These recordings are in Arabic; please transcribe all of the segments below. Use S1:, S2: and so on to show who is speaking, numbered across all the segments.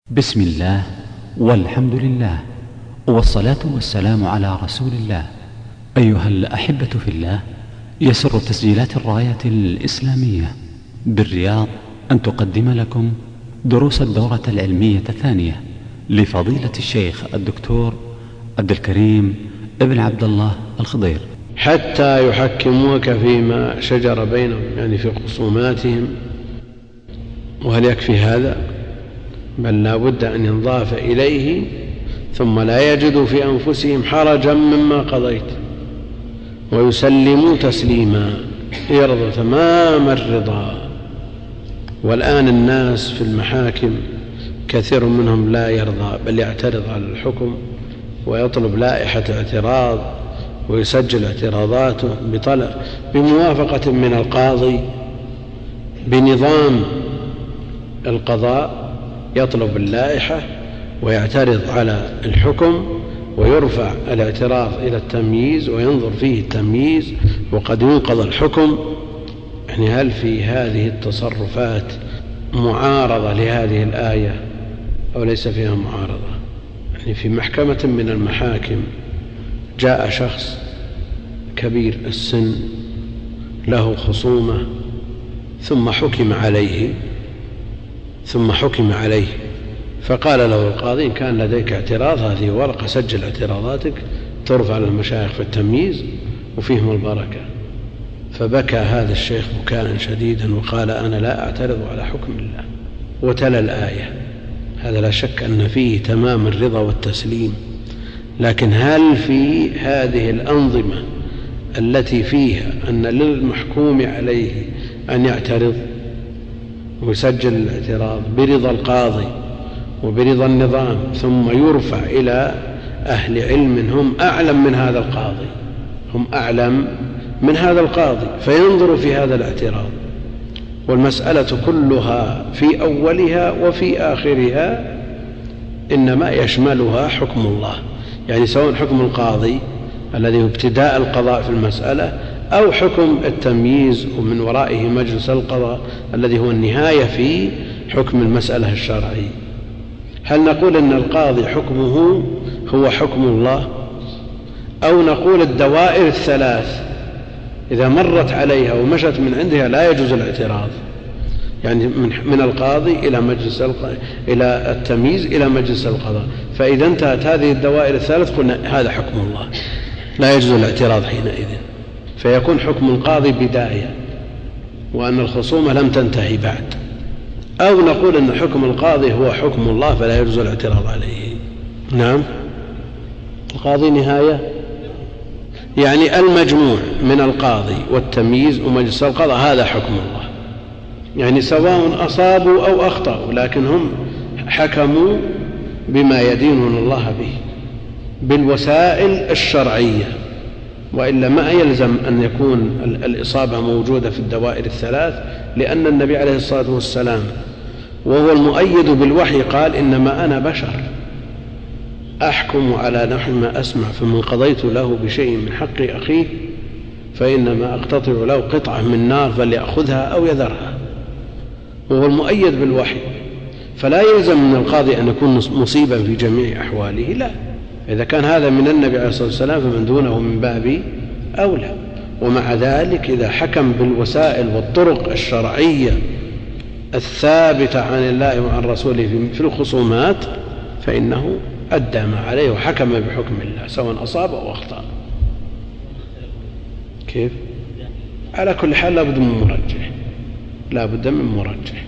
S1: بسم الله والحمد لله والصلاة والسلام على رسول الله. أيها الأحبة في الله، يسر تسجيلات الراية الإسلامية بالرياض أن تقدم لكم دروس الدورة العلمية الثانية لفضيلة الشيخ الدكتور عبد الكريم ابن عبد الله الخضير،
S2: حتى يحكموك فيما شجر بينهم، يعني في خصوماتهم. وهل يكفي هذا؟ بل لا بد أن ينضاف إليه ثم لا يجدوا في أنفسهم حرجا مما قضيت ويسلموا تسليما، يرضى تمام الرضا. والآن الناس في المحاكم كثير منهم لا يرضى، بل يعترض على الحكم ويطلب لائحة اعتراض ويسجل اعتراضاته بموافقة من القاضي بنظام القضاء. يطلب اللائحة ويعترض على الحكم ويرفع الاعتراض إلى التمييز وينظر فيه التمييز وقد ينقض الحكم. يعني هل في هذه التصرفات معارضة لهذه الآية أو ليس فيها معارضة؟ يعني في محكمة من المحاكم جاء شخص كبير السن له خصومة ثم حكم عليه فقال له القاضي: إن كان لديك اعتراض هذه ورقة، سجل اعتراضاتك ترفع للمشايخ في التمييز وفيهم البركة. فبكى هذا الشيخ بكاء شديدا وقال: أنا لا أعترض على حكم الله، وتلا الآية. هذا لا شك أن فيه تمام الرضا والتسليم. لكن هل في هذه الأنظمة التي فيها أن للمحكوم عليه أن يعترض ويسجل الاعتراض برضا القاضي وبرضا النظام ثم يرفع إلى أهل علم هم أعلم من هذا القاضي فينظر في هذا الاعتراض؟ والمسألة كلها في أولها وفي آخرها إنما يشملها حكم الله، يعني سواء حكم القاضي الذي هو ابتداء القضاء في المسألة أو حكم التمييز ومن ورائه مجلس القضاء الذي هو النهاية في حكم المسألة الشرعي. هل نقول أن القاضي حكمه هو حكم الله، أو نقول الدوائر الثلاث إذا مرت عليها ومشت من عندها لا يجوز الاعتراض؟ يعني من القاضي إلى التمييز إلى مجلس القضاء، فإذا انتهت هذه الدوائر الثلاث قلنا هذا حكم الله لا يجوز الاعتراض حينئذ، فيكون حكم القاضي بداية وأن الخصومة لم تنتهي بعد. أو نقول أن حكم القاضي هو حكم الله فلا يجوز الاعتراض عليه. نعم، القاضي نهاية، يعني المجموع من القاضي والتمييز ومجلس القضاء هذا حكم الله، يعني سواء أصابوا أو أخطأوا لكن هم حكموا بما يدينون الله به بالوسائل الشرعية، وإلا ما يلزم أن يكون الإصابة موجودة في الدوائر الثلاث، لأن النبي عليه الصلاة والسلام وهو المؤيد بالوحي قال: إنما أنا بشر أحكم على نحو ما أسمع، فمن قضيت له بشيء من حق أخيه فإنما أقتطع له قطعة من نار فليأخذها أو يذرها. وهو المؤيد بالوحي، فلا يلزم من القاضي أن يكون مصيبا في جميع أحواله، لا. إذا كان هذا من النبي عليه الصلاة والسلام فمن دونه من باب أولى. ومع ذلك إذا حكم بالوسائل والطرق الشرعية الثابتة عن الله وعن رسوله في الخصومات فإنه أدى ما عليه وحكم بحكم الله سواء أصاب أو أخطأ. كيف؟ على كل حال لا بد من مرجح.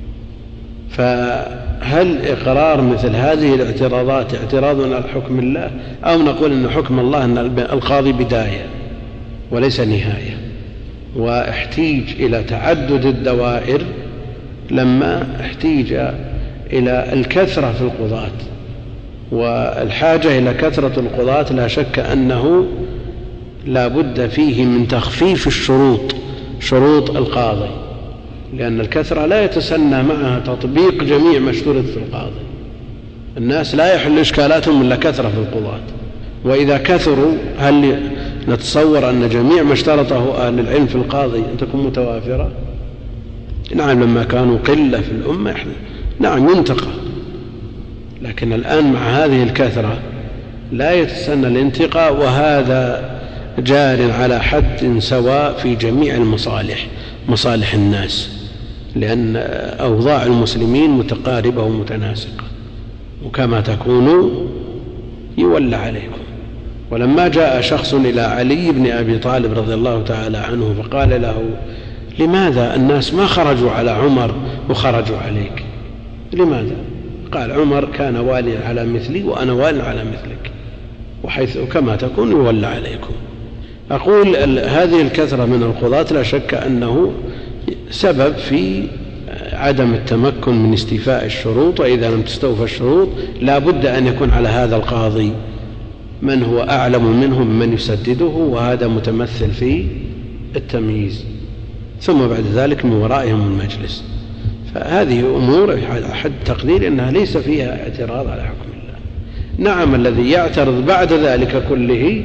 S2: فهل إقرار مثل هذه الاعتراضات اعتراض على حكم الله، أو نقول أن حكم الله أن القاضي بداية وليس نهاية، واحتيج إلى تعدد الدوائر لما احتيج إلى الكثرة في القضاة، والحاجة إلى كثرة القضاة لا شك أنه لا بد فيه من تخفيف شروط القاضي، لأن الكثرة لا يتسنى معها تطبيق جميع ما اشترط في القاضي. الناس لا يحل إشكالاتهم إلا كثرة في القضاة، وإذا كثروا هل نتصور أن جميع ما اشترطه أهل العلم في القاضي أن تكون متوافرة؟ نعم، لما كانوا قلة في الأمة نعم ينتقى، لكن الآن مع هذه الكثرة لا يتسنى الانتقاء، وهذا جار على حد سواء في جميع المصالح، مصالح الناس، لأن أوضاع المسلمين متقاربة ومتناسقة، وكما تكونوا يولى عليكم. ولما جاء شخص إلى علي بن أبي طالب رضي الله تعالى عنه فقال له: لماذا الناس ما خرجوا على عمر وخرجوا عليك؟ لماذا؟ قال: عمر كان واليا على مثلي وأنا وال على مثلك، وحيث كما تكون يولى عليكم. أقول هذه الكثرة من القضاة لا شك أنه سبب في عدم التمكن من استيفاء الشروط، وإذا لم تستوفى الشروط لا بد أن يكون على هذا القاضي من هو أعلم منهم من يسدده، وهذا متمثل في التمييز، ثم بعد ذلك من ورائهم المجلس. فهذه أمور حد تقدير أنها ليس فيها اعتراض على حكم الله. نعم، الذي يعترض بعد ذلك كله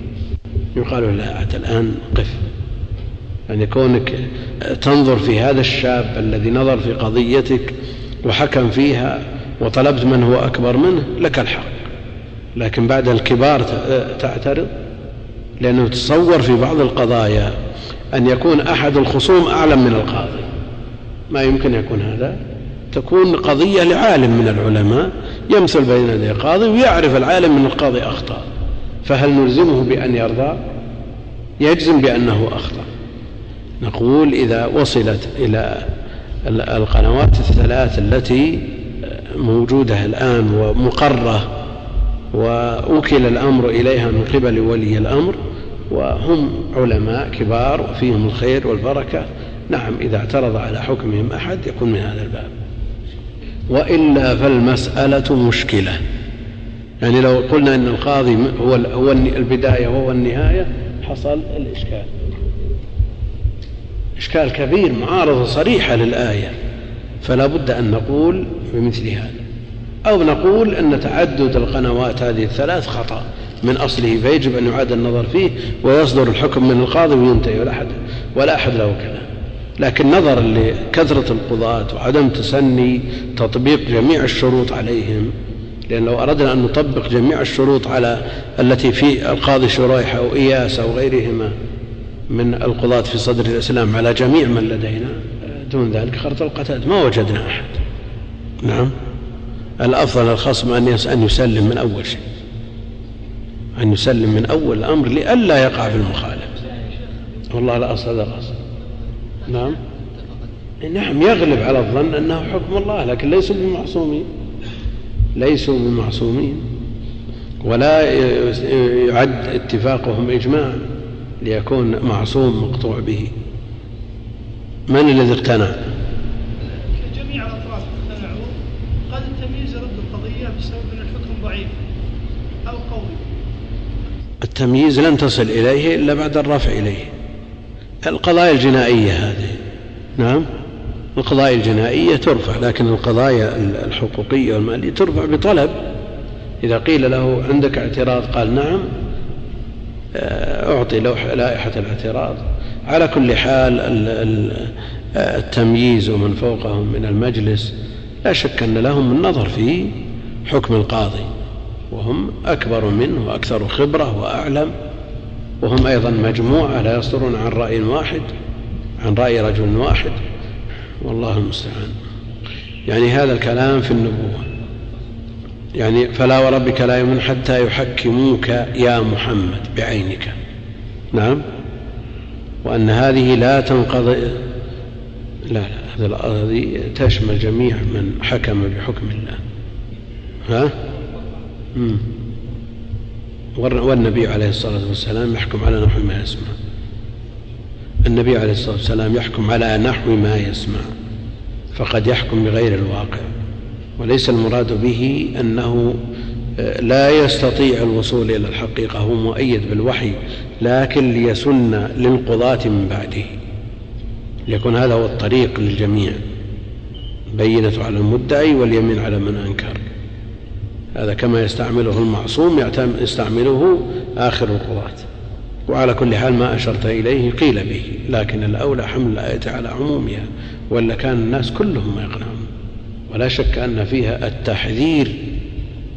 S2: يقال له: الآن قف، يعني كونك تنظر في هذا الشاب الذي نظر في قضيتك وحكم فيها وطلبت من هو أكبر منه لك الحق، لكن بعد الكبار تعترض، لأنه تصور في بعض القضايا أن يكون أحد الخصوم أعلم من القاضي، ما يمكن يكون هذا. تكون قضية لعالم من العلماء يمثل بين يدي القاضي ويعرف العالم من القاضي أخطأ، فهل نلزمه بأن يرضى؟ يجزم بأنه أخطأ. نقول: إذا وصلت إلى القنوات الثلاث التي موجودة الآن ومقرة وأوكل الأمر إليها من قبل ولي الأمر وهم علماء كبار وفيهم الخير والبركة، نعم، إذا اعترض على حكمهم أحد يكون من هذا الباب، وإلا فالمسألة مشكلة. يعني لو قلنا أن القاضي هو البداية وهو النهاية حصل الإشكال، إشكال كبير، معارضة صريحة للآية، فلا بد أن نقول بمثل هذا، أو نقول أن تعدد القنوات هذه الثلاث خطأ من أصله، فيجب أن يعاد النظر فيه ويصدر الحكم من القاضي وينتهي ولا أحد له كلام. لكن نظرا لكثرة القضاة وعدم تسني تطبيق جميع الشروط عليهم، لأن لو أردنا أن نطبق جميع الشروط على التي في القاضي شريح أو إياس أو غيرهما من القضاة في صدر الإسلام على جميع من لدينا، دون ذلك خرط القتاد ما وجدنا أحد. نعم، الأفضل الخصم أن يسلم من أول شيء، أن يسلم من أول الأمر لئلا يقع في المخالف. والله لا أصل هذا قصد. نعم، يغلب على الظن أنه حكم الله، لكن ليسوا بمعصومين، ولا يعد اتفاقهم إجماع ليكون معصوم مقطوع به. من الذي اقتنع؟
S3: جميع الأطراف اقتنعوا. قد التمييز يرد القضية بسبب أن الحكم ضعيف أو قوي.
S2: التمييز لن تصل إليه إلا بعد الرفع إليه. القضايا الجنائية هذه، نعم، القضايا الجنائية ترفع، لكن القضايا الحقوقية والمالية ترفع بطلب. إذا قيل له عندك اعتراض قال نعم، أعطي لائحة الاعتراض. على كل حال التمييز ومن فوقهم من المجلس لا شك أن لهم النظر في حكم القاضي، وهم أكبر منه وأكثر خبرة وأعلم، وهم أيضا مجموعة لا يصدرون عن رأي واحد، عن رأي رجل واحد، والله المستعان. يعني هذا الكلام في النبوة، يعني فلا وربك لا يؤمنون حتى يحكموك يا محمد بعينك. نعم، وأن هذه لا تنقضي، لا هذه تشمل جميع من حكم بحكم الله. والنبي عليه الصلاة والسلام يحكم على نحو ما يسمع. النبي عليه الصلاة والسلام يحكم على نحو ما يسمع، فقد يحكم بغير الواقع، وليس المراد به أنه لا يستطيع الوصول إلى الحقيقة، هو مؤيد بالوحي، لكن ليسن للقضاة من بعده، ليكون هذا هو الطريق للجميع، بينة على المدعي واليمين على من أنكر. هذا كما يستعمله المعصوم يستعمله آخر القضاة. وعلى كل حال ما أشرت إليه قيل به، لكن الأولى حمل الآية على عمومها، ولا كان الناس كلهم يقنعون. ولا شك أن فيها التحذير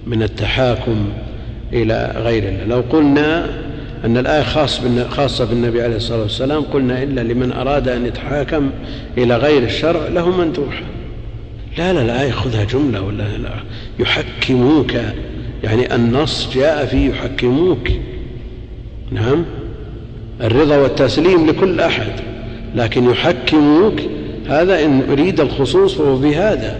S2: من التحاكم إلى غير الله. لو قلنا أن الآية خاصة بالنبي عليه الصلاة والسلام قلنا إلا لمن أراد أن يتحاكم إلى غير الشرع له مندوحة. لا الآية خذها جملة ولا لا يحكموك، يعني النص جاء فيه يحكموك. نعم الرضا والتسليم لكل أحد، لكن يحكموك هذا إن أريد الخصوص فهو بهذا.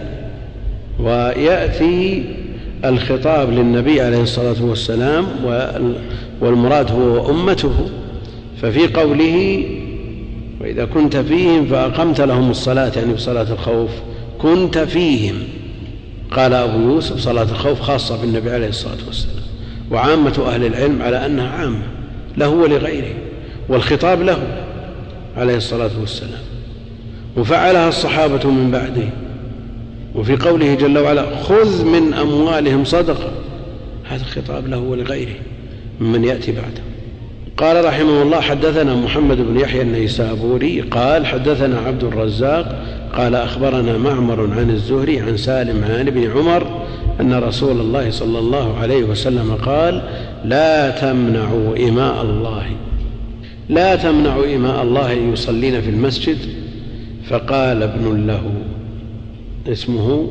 S2: ويأتي الخطاب للنبي عليه الصلاة والسلام والمراد هو أمته. ففي قوله وإذا كنت فيهم فأقمت لهم الصلاة، يعني بصلاة الخوف كنت فيهم، قال أبو يوسف صلاة الخوف خاصة بالنبي عليه الصلاة والسلام، وعامة أهل العلم على أنها عامة له ولغيره، والخطاب له عليه الصلاة والسلام، وفعلها الصحابة من بعده. وفي قوله جل وعلا خذ من أموالهم صدقة، هذا الخطاب له ولغيره ممن يأتي بعده. قال رحمه الله حدثنا محمد بن يحيى النيسابوري قال حدثنا عبد الرزاق قال أخبرنا معمر عن الزهري عن سالم عن ابن عمر أن رسول الله صلى الله عليه وسلم قال لا تمنعوا إماء الله يصلين في المسجد. فقال ابن له اسمه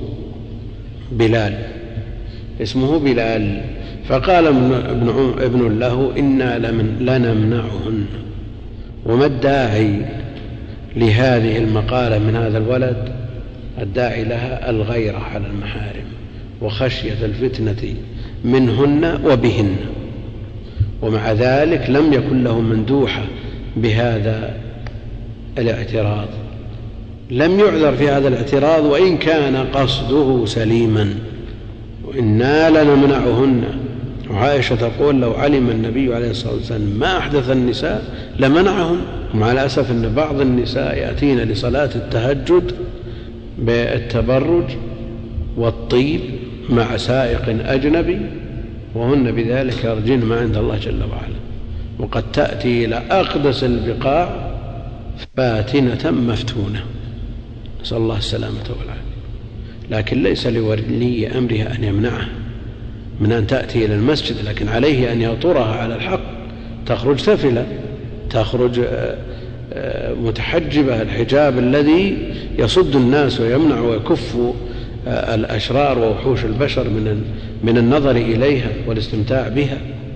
S2: بلال فقال ابن له إنا لنمنعهن. وما الداعي لهذه المقالة من هذا الولد؟ الداعي لها الغيرة على المحارم وخشية الفتنة منهن وبهن، ومع ذلك لم يكن له مندوحة بهذا الاعتراض، لم يعذر في هذا الاعتراض وإن كان قصده سليما. وإنا لنمنعهن. وعائشة تقول لو علم النبي عليه الصلاة والسلام ما أحدث النساء لمنعهن. ومع الأسف أن بعض النساء يأتين لصلاة التهجد بالتبرج والطيب مع سائق أجنبي، وهن بذلك يرجين ما عند الله جل وعلا، وقد تأتي إلى أقدس البقاع فاتنة مفتونة، نسأل الله السلامة والعافية. لكن ليس لولي أمرها أن يمنعها من أن تأتي إلى المسجد، لكن عليه أن يطرها على الحق، تخرج ثفلة، تخرج متحجبة، الحجاب الذي يصد الناس ويمنع ويكف الأشرار ووحوش البشر من النظر إليها والاستمتاع بها،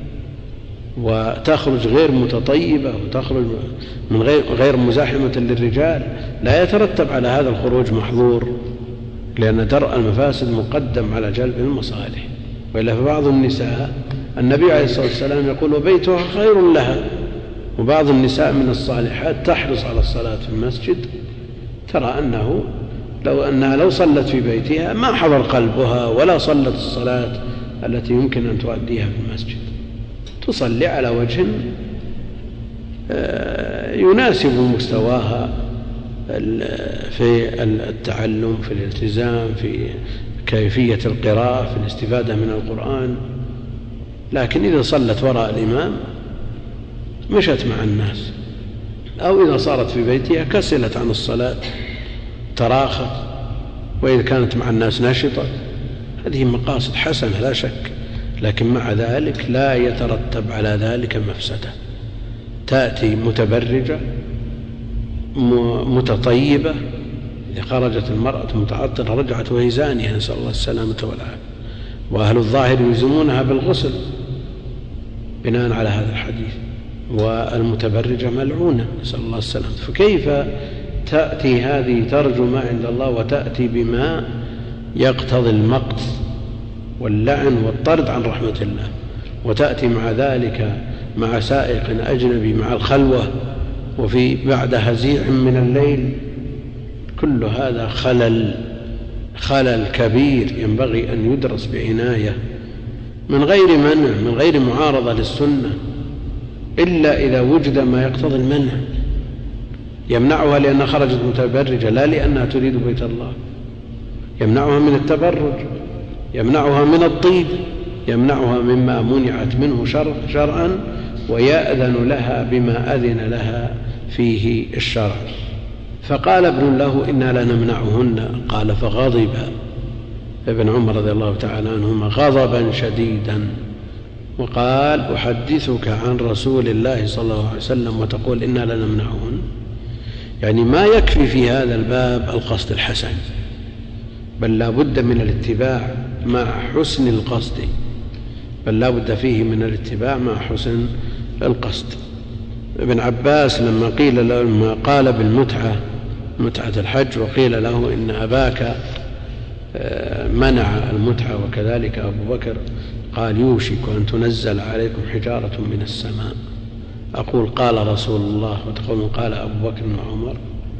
S2: وتخرج غير متطيبة، وتخرج من غير مزاحمة للرجال. لا يترتب على هذا الخروج محظور، لأن درء المفاسد مقدم على جلب المصالح. وإلا فبعض النساء النبي عليه الصلاة والسلام يقول وبيتها خير لها، وبعض النساء من الصالحات تحرص على الصلاة في المسجد، ترى أنه لو صلت في بيتها ما حضر قلبها ولا صلت الصلاة التي يمكن أن تؤديها في المسجد، تصلي على وجه يناسب مستواها في التعلم، في الالتزام، في كيفية القراءة، في الاستفادة من القرآن. لكن إذا صلت وراء الإمام مشت مع الناس، أو إذا صارت في بيتها كسلت عن الصلاة، تراخت، وإذا كانت مع الناس نشطة. هذه مقاصد حسنة لا شك، لكن مع ذلك لا يترتب على ذلك مفسدة. تأتي متبرجة متطيبة، إذا خرجت المرأة متعطرة رجعت وهي زانية، نسأل الله السلامة والعافية. وأهل الظاهر يلزمونها بالغسل بناء على هذا الحديث، والمتبرجة ملعونة، نسأل الله السلامة. فكيف تأتي هذه ترجو ما عند الله وتأتي بما يقتضي المقت واللعن والطرد عن رحمة الله، وتأتي مع ذلك مع سائق أجنبي مع الخلوة وفي بعد هزيع من الليل؟ كل هذا خلل كبير ينبغي أن يدرس بعناية من غير منع، من غير معارضة للسنة، إلا إذا وجد ما يقتضي المنع. يمنعها لأنها خرجت متبرجة، لا لأنها تريد بيت الله. يمنعها من التبرج، يمنعها من الطيب، يمنعها مما منعت منه شرعا، ويأذن لها بما أذن لها فيه الشرع. فقال ابن له إنا لنمنعهن. قال فغضب ابن عمر رضي الله تعالى عنهما غضبا شديدا وقال: أحدثك عن رسول الله صلى الله عليه وسلم وتقول إنا لنمنعهن؟ يعني ما يكفي في هذا الباب القصد الحسن، بل لا بد من الاتباع مع حسن القصد، بل لا بد فيه من الاتباع مع حسن القصد. ابن عباس لما قال بالمتعة، متعة الحج، وقيل له إن أباك منع المتعة وكذلك أبو بكر، قال: يوشك أن تنزل عليكم حجارة من السماء. أقول قال رسول الله وتقول قال أبو بكر وعمر،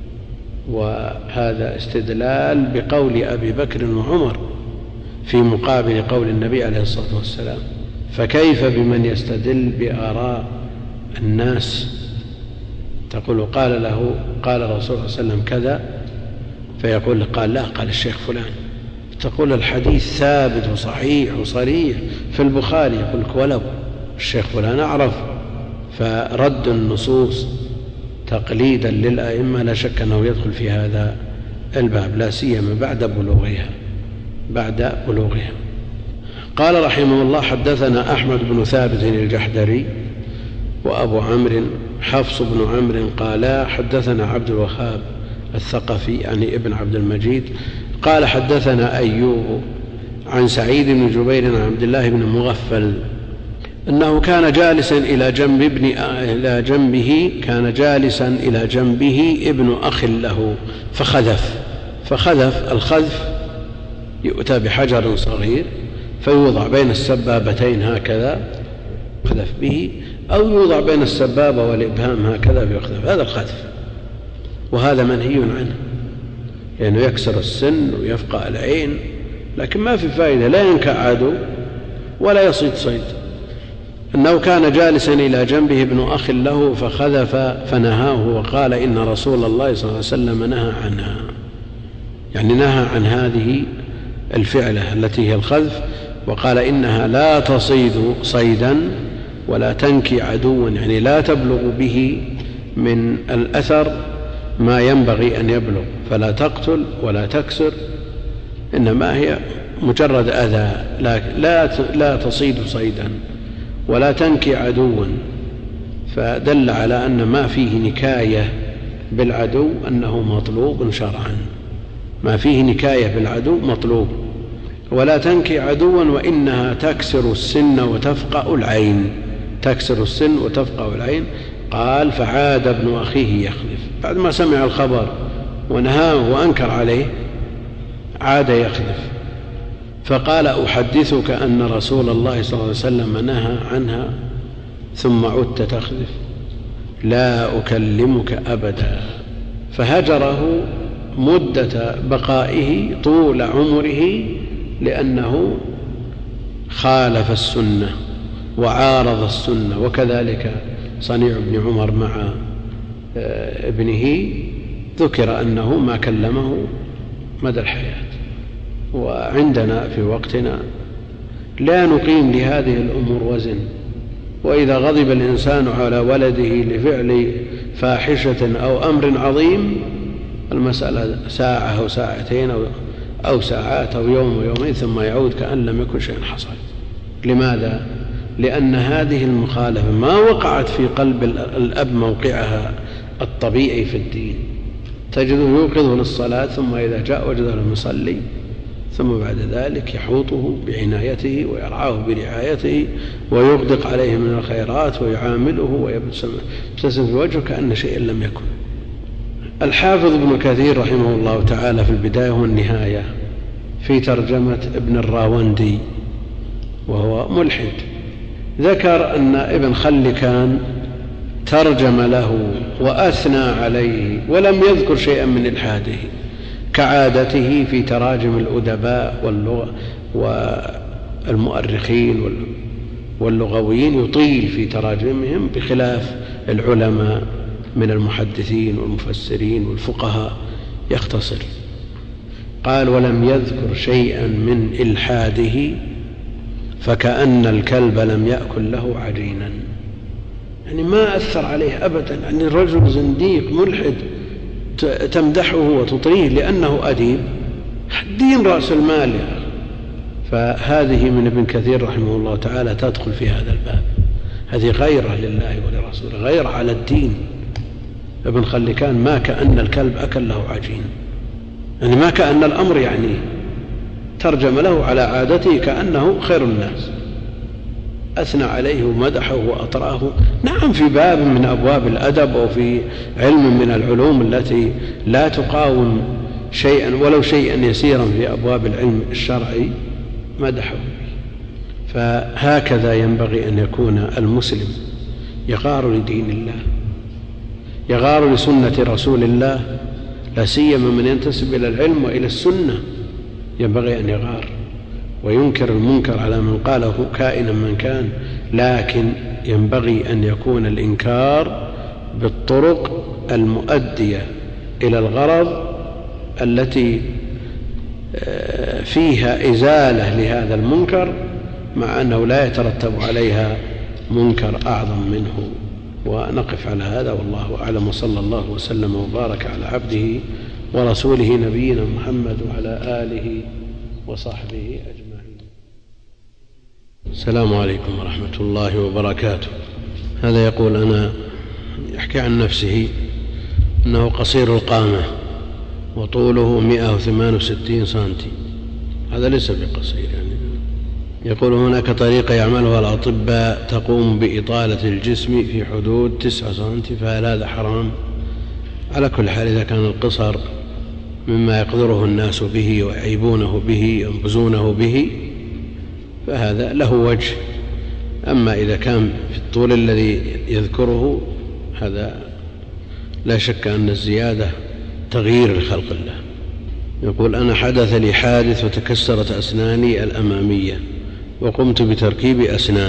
S2: وهذا استدلال بقول أبي بكر وعمر في مقابل قول النبي عليه الصلاة والسلام، فكيف بمن يستدل بآراء الناس؟ تقول قال له قال الرسول صلى الله عليه وسلم كذا، فيقول قال لا، قال الشيخ فلان. تقول الحديث ثابت وصحيح وصريح في البخاري، يقول لك ولو الشيخ فلان أعرف. فرد النصوص تقليدا للأئمة لا شك أنه يدخل في هذا الباب، لا سيما بعد بلوغها. قال رحمه الله: حدثنا أحمد بن ثابت الجحدري وأبو عمرو حفص بن عمرو قالا حدثنا عبد الوهاب الثقفي يعني ابن عبد المجيد قال حدثنا أيوب عن سعيد بن جبير عن عبد الله بن مغفل أنه كان جالسا إلى جنبه ابن أخ له فخذف. الخذف يؤتى بحجر صغير فيوضع بين السبابتين هكذا يخذف به، أو يوضع بين السبابة والإبهام هكذا فيخذف. هذا الخذف، وهذا منهي عنه، لأنه يكسر السن ويفقع العين، لكن ما في فائدة، لا ينكع عدو ولا يصيد صيد. أنه كان جالسا إلى جنبه ابن أخ له فخذف فنهاه وقال: إن رسول الله صلى الله عليه وسلم نهى عنها، يعني نهى عن هذه الفعلة التي هي الخذف، وقال: إنها لا تصيد صيدا ولا تنكي عدوا، يعني لا تبلغ به من الأثر ما ينبغي أن يبلغ، فلا تقتل ولا تكسر، إنما هي مجرد أذى، لا تصيد صيدا ولا تنكي عدوا. فدل على أن ما فيه نكاية بالعدو أنه مطلوب شرعا، ما فيه نكاية بالعدو مطلوب. ولا تنكي عدوا وإنها تكسر السن وتفقع العين. قال: فعاد ابن أخيه يخلف، بعد ما سمع الخبر ونهاه وأنكر عليه عاد يخلف، فقال: أحدثك أن رسول الله صلى الله عليه وسلم نهى عنها ثم عدت تخلف، لا أكلمك أبدا. فهجره مدة بقائه طول عمره، لأنه خالف السنة وعارض السنة. وكذلك صنيع ابن عمر مع ابنه ذكر أنه ما كلمه مدى الحياة. وعندنا في وقتنا لا نقيم لهذه الأمور وزن، وإذا غضب الإنسان على ولده لفعل فاحشة أو أمر عظيم، المسألة ساعة أو ساعتين أو ساعات أو يوم ويومين ثم يعود كأن لم يكن شيء حصل. لماذا؟ لأن هذه المخالفة ما وقعت في قلب الأب موقعها الطبيعي في الدين. تجده يوقظه للصلاة، ثم إذا جاء وجده لم يصلي، ثم بعد ذلك يحوطه بعنايته ويرعاه برعايته ويغدق عليه من الخيرات ويعامله ويبتسم في وجهه كأن شيء لم يكن. الحافظ ابن كثير رحمه الله تعالى في البداية والنهاية في ترجمة ابن الراوندي وهو ملحد ذكر أن ابن خلكان ترجم له وأثنى عليه ولم يذكر شيئا من إلحاده، كعادته في تراجم الأدباء والمؤرخين واللغويين، يطيل في تراجمهم بخلاف العلماء من المحدثين والمفسرين والفقهاء يختصر. قال: ولم يذكر شيئا من إلحاده فكأن الكلب لم يأكل له عجينا، يعني ما أثر عليه أبدا. يعني الرجل زنديق ملحد تمدحه وتطريه لأنه أديب، الدين رأس المال، فهذه من ابن كثير رحمه الله تعالى تدخل في هذا الباب. هذه غيرة لله ولرسوله، غيرة على الدين. ابن خلكان ما كأن الكلب أكل له عجين، يعني ما كأن الأمر يعنيه، ترجم له على عادته كأنه خير الناس، أثنى عليه ومدحه وأطراه. نعم في باب من أبواب الأدب أو في علم من العلوم التي لا تقاوم شيئا ولو شيئا يسيرا في أبواب العلم الشرعي مدحه. فهكذا ينبغي أن يكون المسلم، يغار لدين الله، يغار لسنة رسول الله، لا سيما من ينتسب إلى العلم وإلى السنة ينبغي أن يغار وينكر المنكر على من قاله كائنا من كان، لكن ينبغي أن يكون الإنكار بالطرق المؤدية إلى الغرض التي فيها إزالة لهذا المنكر، مع أنه لا يترتب عليها منكر أعظم منه. ونقف على هذا والله أعلم، وصلى الله وسلم وبارك على عبده ورسوله نبينا محمد وعلى آله وصحبه أجمعين. السلام عليكم ورحمة الله وبركاته. هذا يقول أنا يحكي عن نفسه أنه قصير القامة وطوله 168 سنتي، هذا ليس بقصير يعني. يقول هناك طريقة يعملها الأطباء تقوم بإطالة الجسم في حدود 9 سنتي، فهل هذا حرام؟ على كل حال إذا كان القصر مما يقدره الناس به ويعيبونه به وينبزونه به فهذا له وجه، أما إذا كان في الطول الذي يذكره هذا لا شك أن الزيادة تغيير لخلق الله. يقول أنا حدث لي حادث وتكسرت أسناني الأمامية وقمت بتركيب أسنان،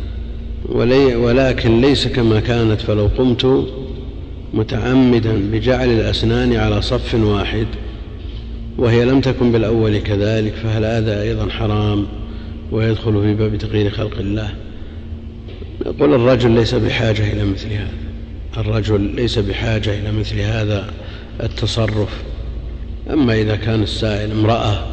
S2: ولكن ليس كما كانت، فلو قمت متعمدا بجعل الأسنان على صف واحد وهي لم تكن بالأول كذلك، فهل هذا أيضا حرام ويدخل في باب تغيير خلق الله؟ يقول الرجل ليس بحاجة إلى مثل هذا، الرجل ليس بحاجة إلى مثل هذا التصرف. أما إذا كان السائل امرأة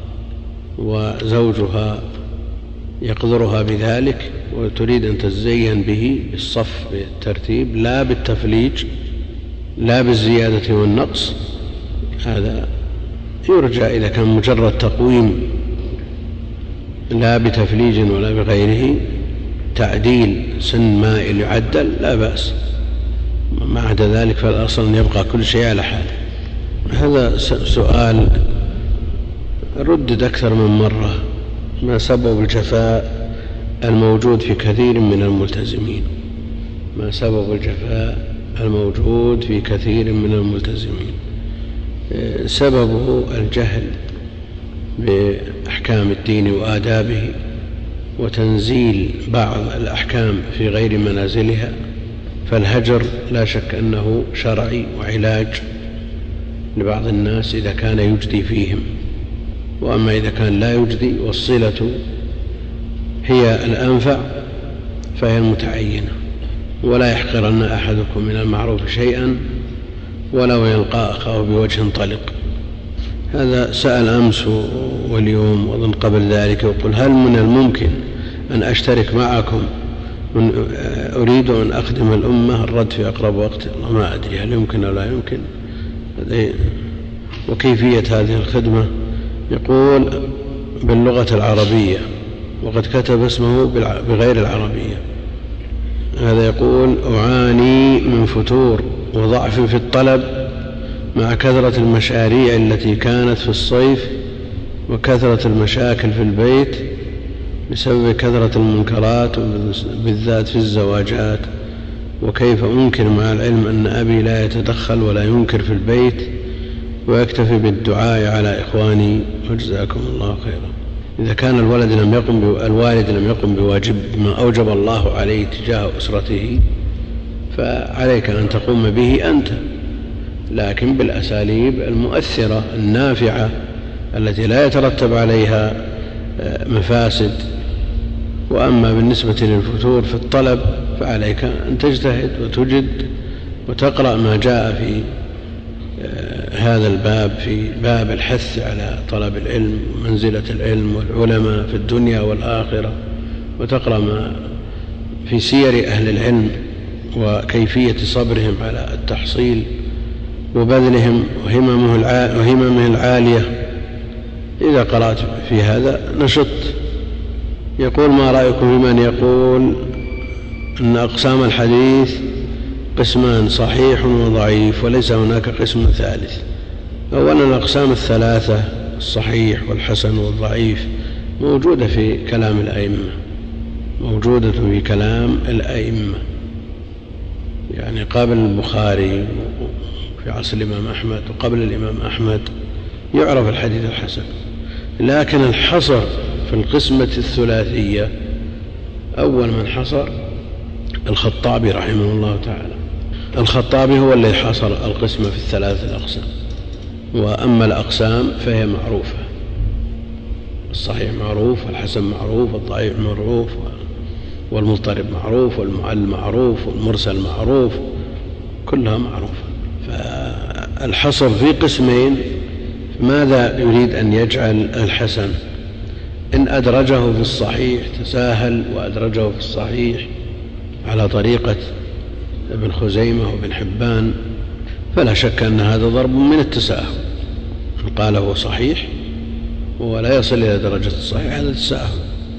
S2: وزوجها يقدرها بذلك وتريد أن تزين به بالصف بالترتيب لا بالتفليج لا بالزيادة والنقص، هذا يرجى إذا كان مجرد تقويم لا بتفليج ولا بغيره، تعديل سن مائل يعدل لا بأس، ما عدا ذلك فالأصل أن يبقى كل شيء على حاله. هذا سؤال ردد أكثر من مرة، ما سبب الجفاء الموجود في كثير من الملتزمين؟ ما سبب الجفاء الموجود في كثير من الملتزمين؟ سببه الجهل بأحكام الدين وآدابه وتنزيل بعض الأحكام في غير منازلها، فالهجر لا شك أنه شرعي وعلاج لبعض الناس إذا كان يجدي فيهم، وأما إذا كان لا يجدي والصلة هي الأنفع فهي المتعينة. ولا يحقرن أحدكم من المعروف شيئا ولو يلقى أخاه بوجه طلق. هذا سأل أمس واليوم وظن قبل ذلك يقول هل من الممكن أن أشترك معكم، أريد أن أخدم الأمة، الرد في أقرب وقت. ما أدري هل يمكن أو لا يمكن، وكيفية هذه الخدمة. يقول باللغة العربية وقد كتب اسمه بغير العربية. هذا يقول أعاني من فتور وضعف في الطلب مع كثرة المشاريع التي كانت في الصيف وكثرة المشاكل في البيت بسبب كثرة المنكرات بالذات في الزواجات، وكيف أنكر مع العلم أن أبي لا يتدخل ولا ينكر في البيت ويكتفي بالدعاء على إخواني وجزاكم الله خيرا. إذا كان الوالد لم يقم بواجب ما أوجب الله عليه تجاه أسرته فعليك أن تقوم به أنت، لكن بالأساليب المؤثرة النافعة التي لا يترتب عليها مفاسد. وأما بالنسبة للفتور في الطلب فعليك أن تجتهد وتجد وتقرأ ما جاء في هذا الباب في باب الحث على طلب العلم ومنزلة العلم والعلماء في الدنيا والآخرة، وتقرأ ما في سير أهل العلم وكيفية صبرهم على التحصيل وبذلهم وهممه العالية. إذا قرأت في هذا نشط. يقول: ما رأيكم بمن يقول أن أقسام الحديث قسمان: صحيح وضعيف، وليس هناك قسم ثالث؟ أولا الأقسام الثلاثة الصحيح والحسن والضعيف موجودة في كلام الأئمة، موجودة في كلام الأئمة، يعني قبل البخاري في عصر الإمام أحمد وقبل الإمام أحمد يعرف الحديث الحسن. لكن الحصر في القسمة الثلاثية أول من حصر الخطابي رحمه الله تعالى. الخطابي هو الذي حصر القسمة في الثلاث الأقسام. وأما الأقسام فهي معروفة: الصحيح معروف، والحسن معروف، والضعيف معروف، والمضطرب معروف، والمعل معروف، والمرسل معروف، كلها معروفة. فالحصر في قسمين. ماذا يريد أن يجعل الحسن؟ إن أدرجه في الصحيح تساهل وأدرجه في الصحيح على طريقة ابن خزيمة وابن حبان، فلا شك أن هذا ضرب من التساهل. قال هو صحيح ولا يصل إلى درجة الصحيح، هذا التساهل.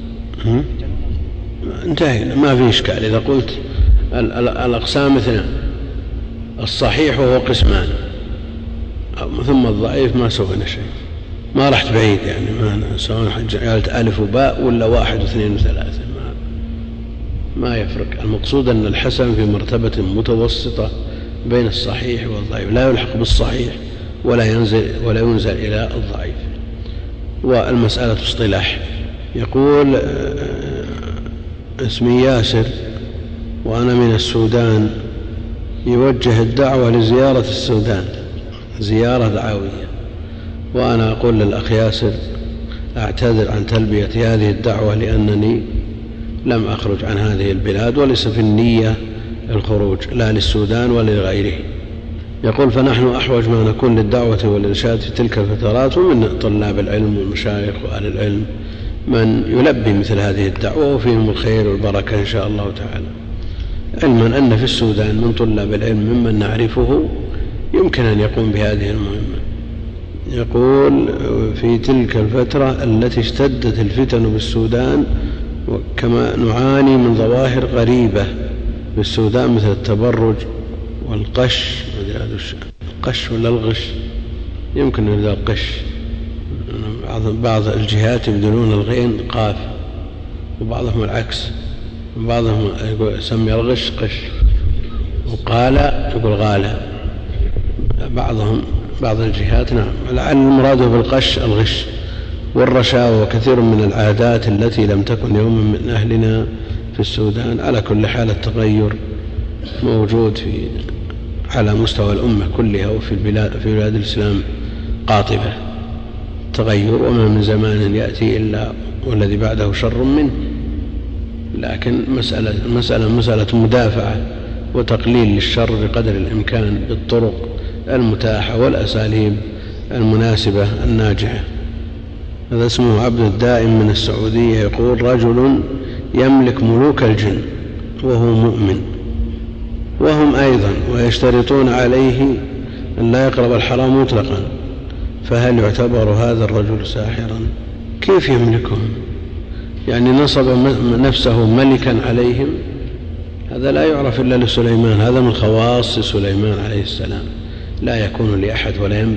S2: انتهينا، ما في إشكال. إذا قلت الأقسام اثنان: الصحيح وهو قسمان، ثم الضعيف، ما سوينا شيء، ما رحت بعيد. يعني ما سواء جعلت ألف وباء ولا 1 و2 و3 ما يفرق. المقصود أن الحسن في مرتبة متوسطة بين الصحيح والضعيف، لا يلحق بالصحيح ولا ينزل إلى الضعيف. والمسألة اصطلاح. يقول: اسمي ياسر وأنا من السودان، يوجه الدعوة لزيارة السودان، زيارة دعوية، وأنا أقول للأخ ياسر: أعتذر عن تلبية هذه الدعوة لأنني لم أخرج عن هذه البلاد، وليس في النية الخروج لا للسودان ولا لغيره. يقول: فنحن أحوج ما نكون للدعوة والإرشاد في تلك الفترات، ومن طلاب العلم والمشايخ وأهل العلم من يلبي مثل هذه الدعوة وفيهم الخير والبركة إن شاء الله تعالى، علما أن في السودان من طلاب العلم ممن نعرفه يمكن أن يقوم بهذه المهمة. يقول: في تلك الفترة التي اشتدت الفتن بالسودان، وكما نعاني من ظواهر غريبة بالسودان مثل التبرج والقش، القش ولا الغش، يمكن أن القش، بعض الجهات يبدلون الغين قاف، وبعضهم العكس، وبعضهم يسمي الغش قش، وقال يقول غالة، بعض الجهات. نعم، لعل المراد بالقش الغش والرشاوى، وكثير من العادات التي لم تكن يوما من أهلنا في السودان. على كل حال التغير موجود على مستوى الأمة كلها، وفي بلاد الإسلام قاطبة تغير، وما من زمان يأتي إلا والذي بعده شر منه. لكن مسألة مدافعة وتقليل للشر بقدر الإمكان بالطرق المتاحة والأساليب المناسبة الناجحة. هذا اسمه عبد الدائم من السعودية. يقول: رجل يملك ملوك الجن وهو مؤمن، وهم أيضا ويشترطون عليه أن لا يقرب الحرام مطلقا، فهل يعتبر هذا الرجل ساحرا؟ كيف يملكهم؟ يعني نصب نفسه ملكا عليهم؟ هذا لا يعرف إلا لسليمان، هذا من خواص سليمان عليه السلام، لا يكون لأحد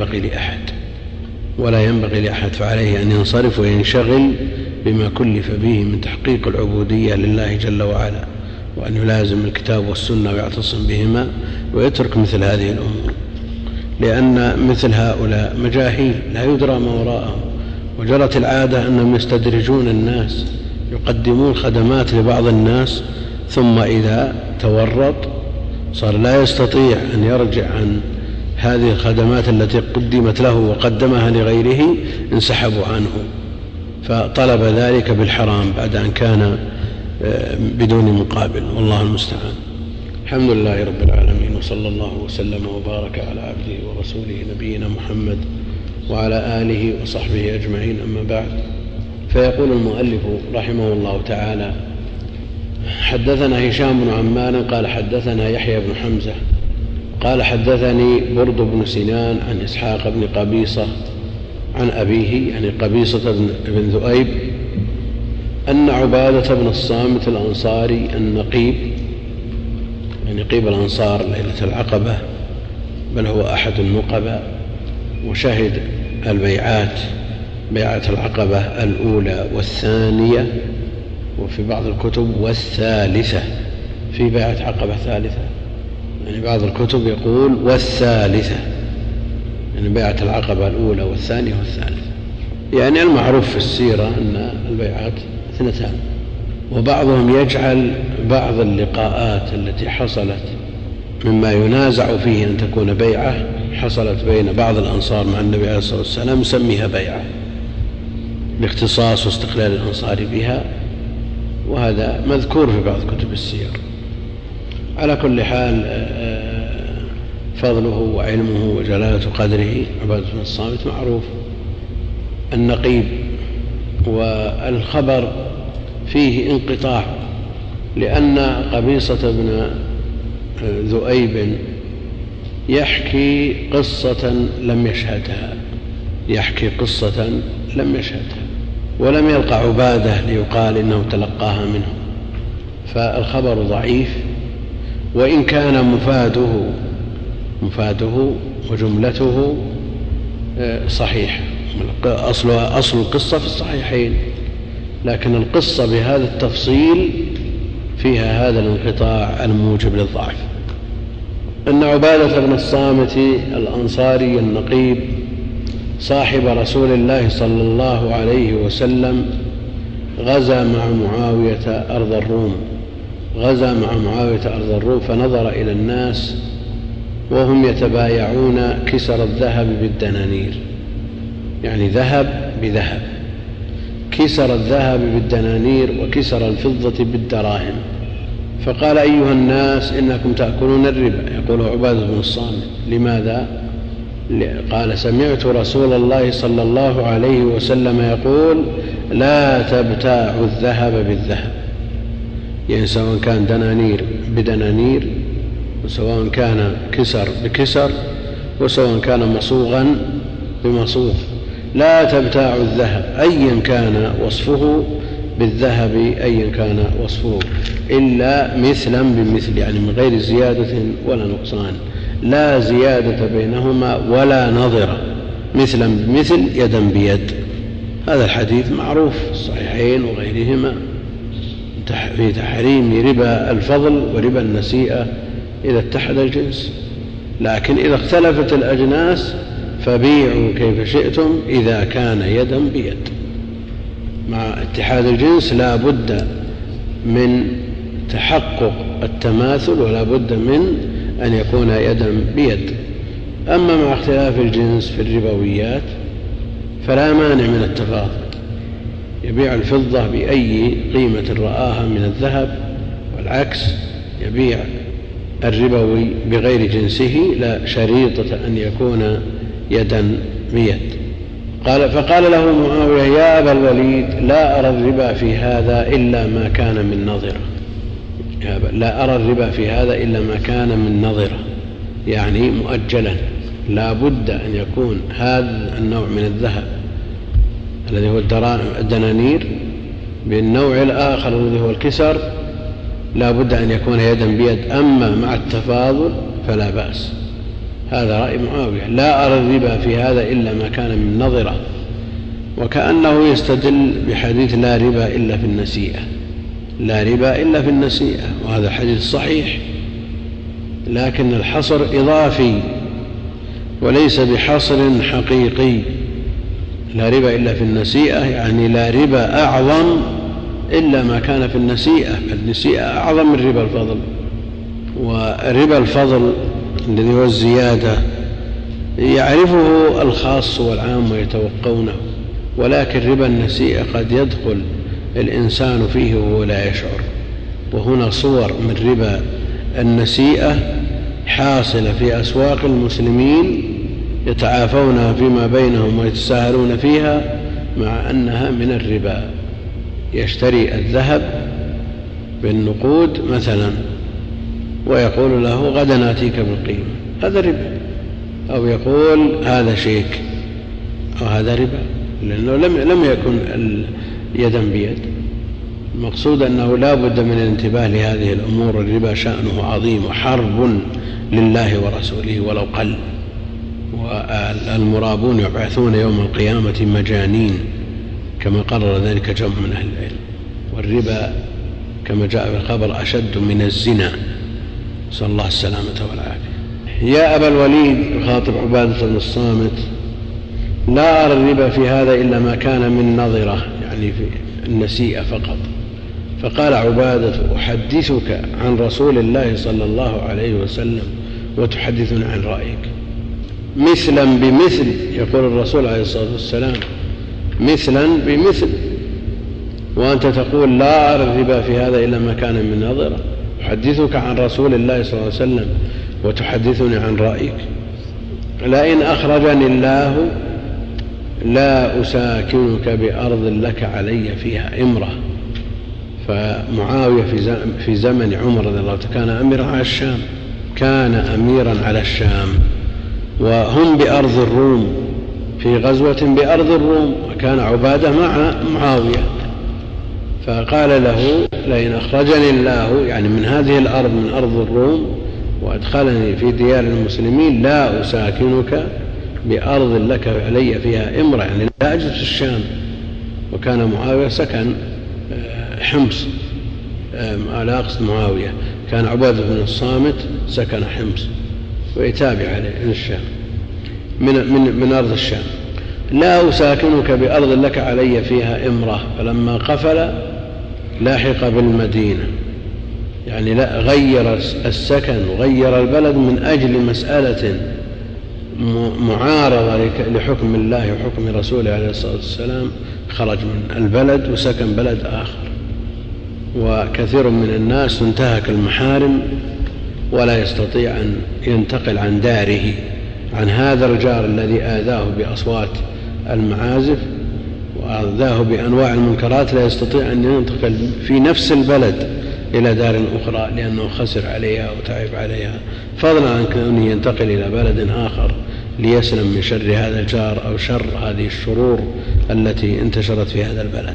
S2: ولا ينبغي لأحد، فعليه أن ينصرف وينشغل بما كلف به من تحقيق العبودية لله جل وعلا، وأن يلازم الكتاب والسنة ويعتصم بهما، ويترك مثل هذه الأمور، لأن مثل هؤلاء مجاهيل لا يدرى ما وراءهم. وجرت العادة أنهم يستدرجون الناس، يقدمون خدمات لبعض الناس، ثم إذا تورط صار لا يستطيع أن يرجع عن هذه الخدمات التي قدمت له وقدمها لغيره، انسحبوا عنه، فطلب ذلك بالحرام بعد أن كان بدون مقابل، والله المستعان. الحمد لله رب العالمين، وصلى الله وسلم وبارك على عبده ورسوله نبينا محمد وعلى آله وصحبه أجمعين، أما بعد. فيقول المؤلف رحمه الله تعالى: حدثنا هشام بن عمار قال حدثنا يحيى بن حمزة قال حدثني برد بن سنان عن إسحاق بن قبيصة عن أبيه يعني قبيصة بن ذؤيب أن عبادة بن الصامت الأنصاري النقيب، يعني نقيب الأنصار ليلة العقبة، بل هو أحد النقباء، وشهد البيعات، بيعة العقبة الأولى والثانية، وفي بعض الكتب والثالثة، في بيعة عقبة ثالثة، يعني بعض الكتب يقول والثالثة، يعني بيعة العقبة الأولى والثانية والثالثة. يعني المعروف في السيرة أن البيعات اثنتان، وبعضهم يجعل بعض اللقاءات التي حصلت مما ينازع فيه أن تكون بيعة حصلت بين بعض الأنصار مع النبي عليه الصلاة والسلام يسميها بيعة باختصاص واستقلال الأنصار بها، وهذا مذكور في بعض كتب السير. على كل حال فضله وعلمه وجلالة قدره عبادة بن الصامت معروف النقيب، والخبر فيه انقطاع، لأن قبيصة بن ذؤيب يحكي قصة لم يشهدها، ولم يلقى عبادة ليقال إنه تلقاها منه، فالخبر ضعيف، وإن كان مفاده وجملته صحيح، أصل القصة في الصحيحين، لكن القصة بهذا التفصيل فيها هذا الانقطاع الموجب للضعف. أن عبادة بن الصامت الأنصاري النقيب صاحب رسول الله صلى الله عليه وسلم غزا مع معاوية أرض الروم، فنظر إلى الناس وهم يتبايعون كسر الذهب بالدنانير، يعني ذهب بذهب، كسر الذهب بالدنانير وكسر الفضة بالدراهم، فقال: أيها الناس إنكم تأكلون الربا. يقول عبادة بن الصامت: لماذا؟ قال: سمعت رسول الله صلى الله عليه وسلم يقول: لا تبتاعوا الذهب بالذهب، يعني سواء كان دنانير بدنانير، وسواء كان كسر بكسر، وسواء كان مصوغا بمصوغ. لا تبتاعوا الذهب أيا كان وصفه بالذهب أيا كان وصفه، إلا مثلا بمثل، يعني من غير زيادة ولا نقصان، لا زيادة بينهما ولا نظرة، مثلا بمثل يدا بيد. هذا الحديث معروف في الصحيحين وغيرهما في تحريم ربا الفضل وربا النسيئة إذا اتحد الجنس، لكن إذا اختلفت الأجناس فبيعوا كيف شئتم إذا كان يدا بيد. مع اتحاد الجنس لا بد من تحقق التماثل، ولا بد من أن يكون يدا بيد. أما مع اختلاف الجنس في الربويات فلا مانع من التفاضل، يبيع الفضة بأي قيمة رآها من الذهب، والعكس يبيع الربوي بغير جنسه، لا شريطة أن يكون يدا بيد. فقال له معاوية: يا أبا الوليد، لا أرى الربا في هذا إلا ما كان من نظرة. لا أرى الربا في هذا إلا ما كان من نظرة، يعني مؤجلا، لا بد أن يكون هذا النوع من الذهب الذي هو الدنانير بالنوع الآخر الذي هو الكسر، لا بد أن يكون يدا بيد. أما مع التفاضل فلا بأس. هذا رأي معاوية: لا أرى الربا في هذا إلا ما كان من نظرة، وكأنه يستدل بحديث لا ربا إلا في النسيئة، لا ربا إلا في النسيئة، وهذا الحديث صحيح، لكن الحصر إضافي وليس بحصر حقيقي. لا ربا إلا في النسيئة يعني لا ربا أعظم إلا ما كان في النسيئة، النسيئة أعظم من ربا الفضل، وربا الفضل الذي هو الزيادة يعرفه الخاص والعام ويتوقونه، ولكن ربا النسيئة قد يدخل الإنسان فيه وهو لا يشعر. وهنا صور من ربا النسيئة حاصلة في أسواق المسلمين يتعافونها فيما بينهم ويتساهلون فيها، مع أنها من الربا. يشتري الذهب بالنقود مثلا ويقول له غدا آتيك بالقيمة، هذا ربا. أو يقول هذا شيك، أو هذا ربا، لأنه لم يكن يدا بيد. المقصود أنه لا بد من الانتباه لهذه الأمور. الربا شأنه عظيم وحرب لله ورسوله ولو قل. والمرابون يبعثون يوم القيامة مجانين كما قرر ذلك جمع من أهل العلم. والربا كما جاء في الخبر أشد من الزنا، نسأل الله السلامة والعافية. يا أبا الوليد، يخاطب عبادة بن الصامت، لا أرى الربا في هذا إلا ما كان من نظرة، يعني في النسيئة فقط. فقال عبادة: أحدثك عن رسول الله صلى الله عليه وسلم وتحدثني عن رأيك. مثلا بمثل، يقول الرسول عليه الصلاة والسلام: مثلا بمثل، وأنت تقول لا أرى الربا في هذا إلا ما كان من نظرة. أحدثك عن رسول الله صلى الله عليه وسلم وتحدثني عن رأيك. لئن أخرجني الله لا أساكنك بأرض لك علي فيها إمرة. فمعاوية في زمن عمر رضي الله عنه كان أميرا على الشام، كان أميرا على الشام، وهم بأرض الروم، في غزوة بأرض الروم، وكان عبادة مع معاوية. فقال له: لئن أخرجني الله، يعني من هذه الأرض، من أرض الروم، وأدخلني في ديار المسلمين، لا أساكنك بأرض لك علي فيها إمرة، يعني لا أجلس الشام. وكان معاوية سكن حمص، على أقصد معاوية كان عبادة بن الصامت سكن حمص ويتابع عليه من الشام، من أرض الشام. لا أساكنك بأرض لك علي فيها إمرة. فلما قفل لاحق بالمدينة، يعني لا غير السكن وغير البلد من أجل مسألة معارضة لحكم الله وحكم رسوله عليه الصلاة والسلام. خرج من البلد وسكن بلد آخر. وكثير من الناس تنتهك المحارم ولا يستطيع أن ينتقل عن داره، عن هذا الجار الذي آذاه بأصوات المعازف وآذاه بأنواع المنكرات، لا يستطيع أن ينتقل في نفس البلد إلى دار أخرى لأنه خسر عليها وتعب عليها، فضلا عن كونه ينتقل إلى بلد آخر ليسلم من شر هذا الجار أو شر هذه الشرور التي انتشرت في هذا البلد.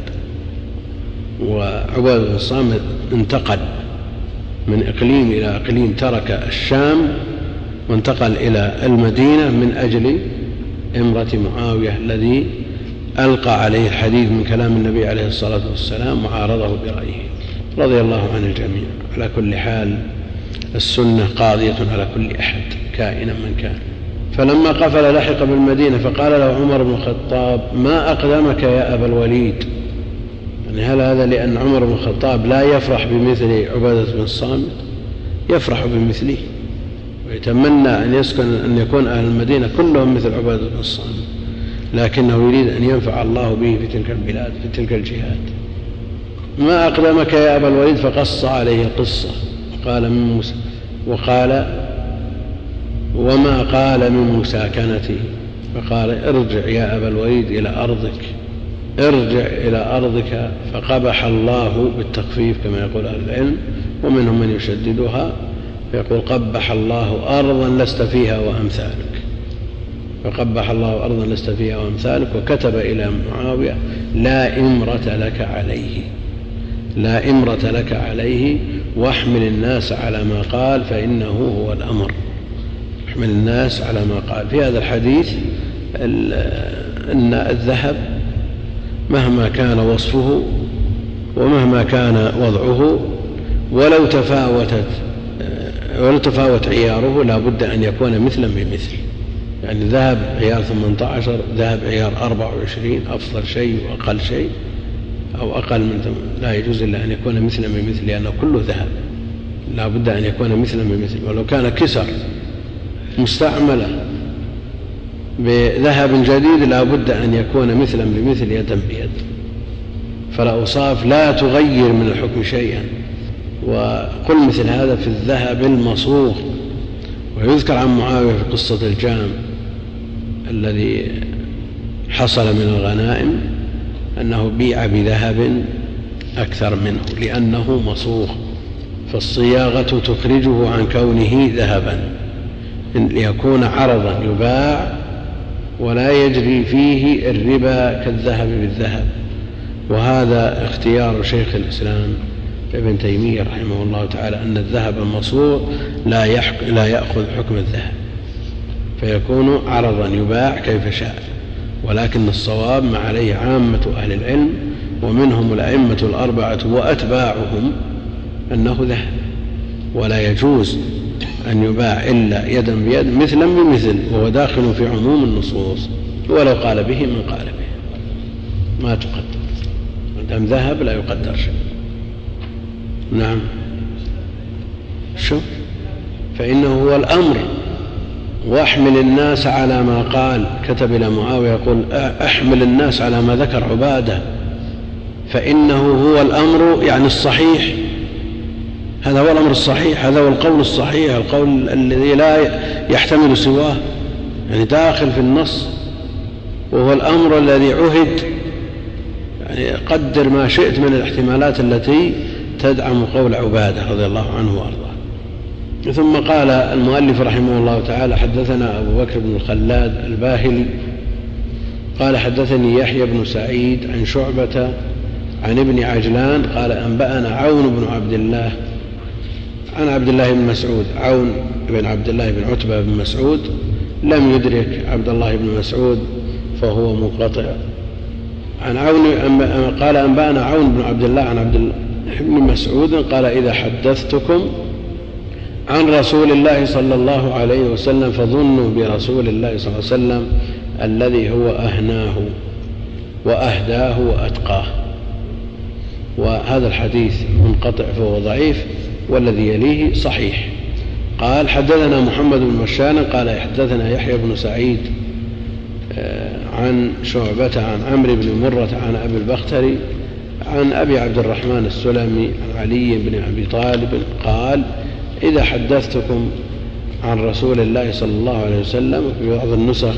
S2: وعبادة بن الصامت انتقل من إقليم إلى إقليم، ترك الشام وانتقل إلى المدينة من أجل إمرة معاوية الذي ألقى عليه الحديث من كلام النبي عليه الصلاة والسلام معارضه برأيه، رضي الله عن الجميع. على كل حال السنة قاضية على كل أحد كائنا من كان. فلما قفل لحق بالمدينة فقال له عمر بن الخطاب: ما أقدمك يا أبا الوليد؟ يعني هل هذا لأن عمر بن الخطاب لا يفرح بمثل عبادة بن الصامت؟ يفرح بمثله ويتمنى أن يكون أهل المدينة كلهم مثل عبادة بن الصامت، لكنه يريد أن ينفع الله به في تلك البلاد، في تلك الجهات. ما أقدمك يا أبا الوليد؟ فقص عليه القصة وقال وما قال من مساكنته، فقال: ارجع يا أبا الوليد إلى أرضك، ارجع إلى أرضك. فقبح الله بالتخفيف كما يقول أهل العلم، ومنهم من يشددها فيقول: قبح الله أرضا لست فيها وأمثالك. فقبح الله أرضا لست فيها وأمثالك. وكتب إلى معاوية: لا إمرة لك عليه، لا إمرة لك عليه، واحمل الناس على ما قال فإنه هو الأمر. احمل الناس على ما قال. في هذا الحديث أن الذهب مهما كان وصفه ومهما كان وضعه ولو تفاوت عياره لا بد أن يكون مثلا بمثل. يعني ذهب عيار 18، ذهب عيار 24 أفضل شيء وأقل شيء، أو أقل من، لا يجوز إلا أن يكون مثلا بمثل، لأنه كله ذهب لا بد أن يكون مثلا بمثل. ولو كان كسر مستعملة بذهب جديد لا بد أن يكون مثلا بمثل، يدا بيد. فالأوصاف لا تغير من الحكم شيئا، وقل مثل هذا في الذهب المصوغ. ويذكر عن معاوية في قصة الجام الذي حصل من الغنائم أنه بيع بذهب أكثر منه لأنه مصوغ، فالصياغة تخرجه عن كونه ذهبا ليكون عرضا يباع ولا يجري فيه الربا كالذهب بالذهب. وهذا اختيار شيخ الإسلام ابن تيمية رحمه الله تعالى، أن الذهب المصوغ لا يأخذ حكم الذهب فيكون عرضا يباع كيف شاء، ولكن الصواب ما عليه عامة أهل العلم ومنهم الأئمة الأربعة وأتباعهم أنه ذهب، ولا يجوز أن يباع إلا يدا بيد مثلا بمثل، وهو داخل في عموم النصوص، ولو قال به من قال به ما تقدر، دام ذهب لا يقدر شيء. نعم. شو فإنه هو الأمر، وأحمل الناس على ما قال، كتب إلى معاوية يقول أحمل الناس على ما ذكر عبادة، فإنه هو الأمر يعني الصحيح، هذا هو الأمر الصحيح، هذا هو القول الصحيح، القول الذي لا يحتمل سواه، يعني داخل في النص، وهو الأمر الذي عهد، يعني قدر ما شئت من الاحتمالات التي تدعم قول عبادة رضي الله عنه وأرضاه. ثم قال المؤلف رحمه الله تعالى حدثنا أبو بكر بن الخلاد الباهلي قال حدثني يحيى بن سعيد عن شعبة عن ابن عجلان قال أنبأنا عون بن عبد الله عن عبد الله بن مسعود. عون بن عبد الله بن عتبة بن مسعود لم يدرك عبد الله بن مسعود فهو منقطع. عن عون قال أنبأنا عون بن عبد الله عن عبد الله بن مسعود قال إذا حدثتكم عن رسول الله صلى الله عليه وسلم فظنوا برسول الله صلى الله عليه وسلم الذي هو أهناه وأهداه وأتقاه. وهذا الحديث منقطع فهو ضعيف، والذي يليه صحيح. قال حدثنا محمد بن بشار قال حدثنا يحيى بن سعيد عن شعبة عن عمرو بن مرة عن أبي البختري عن أبي عبد الرحمن السلمي عن علي بن أبي طالب قال إذا حدثتكم عن رسول الله صلى الله عليه وسلم، في بعض النسخ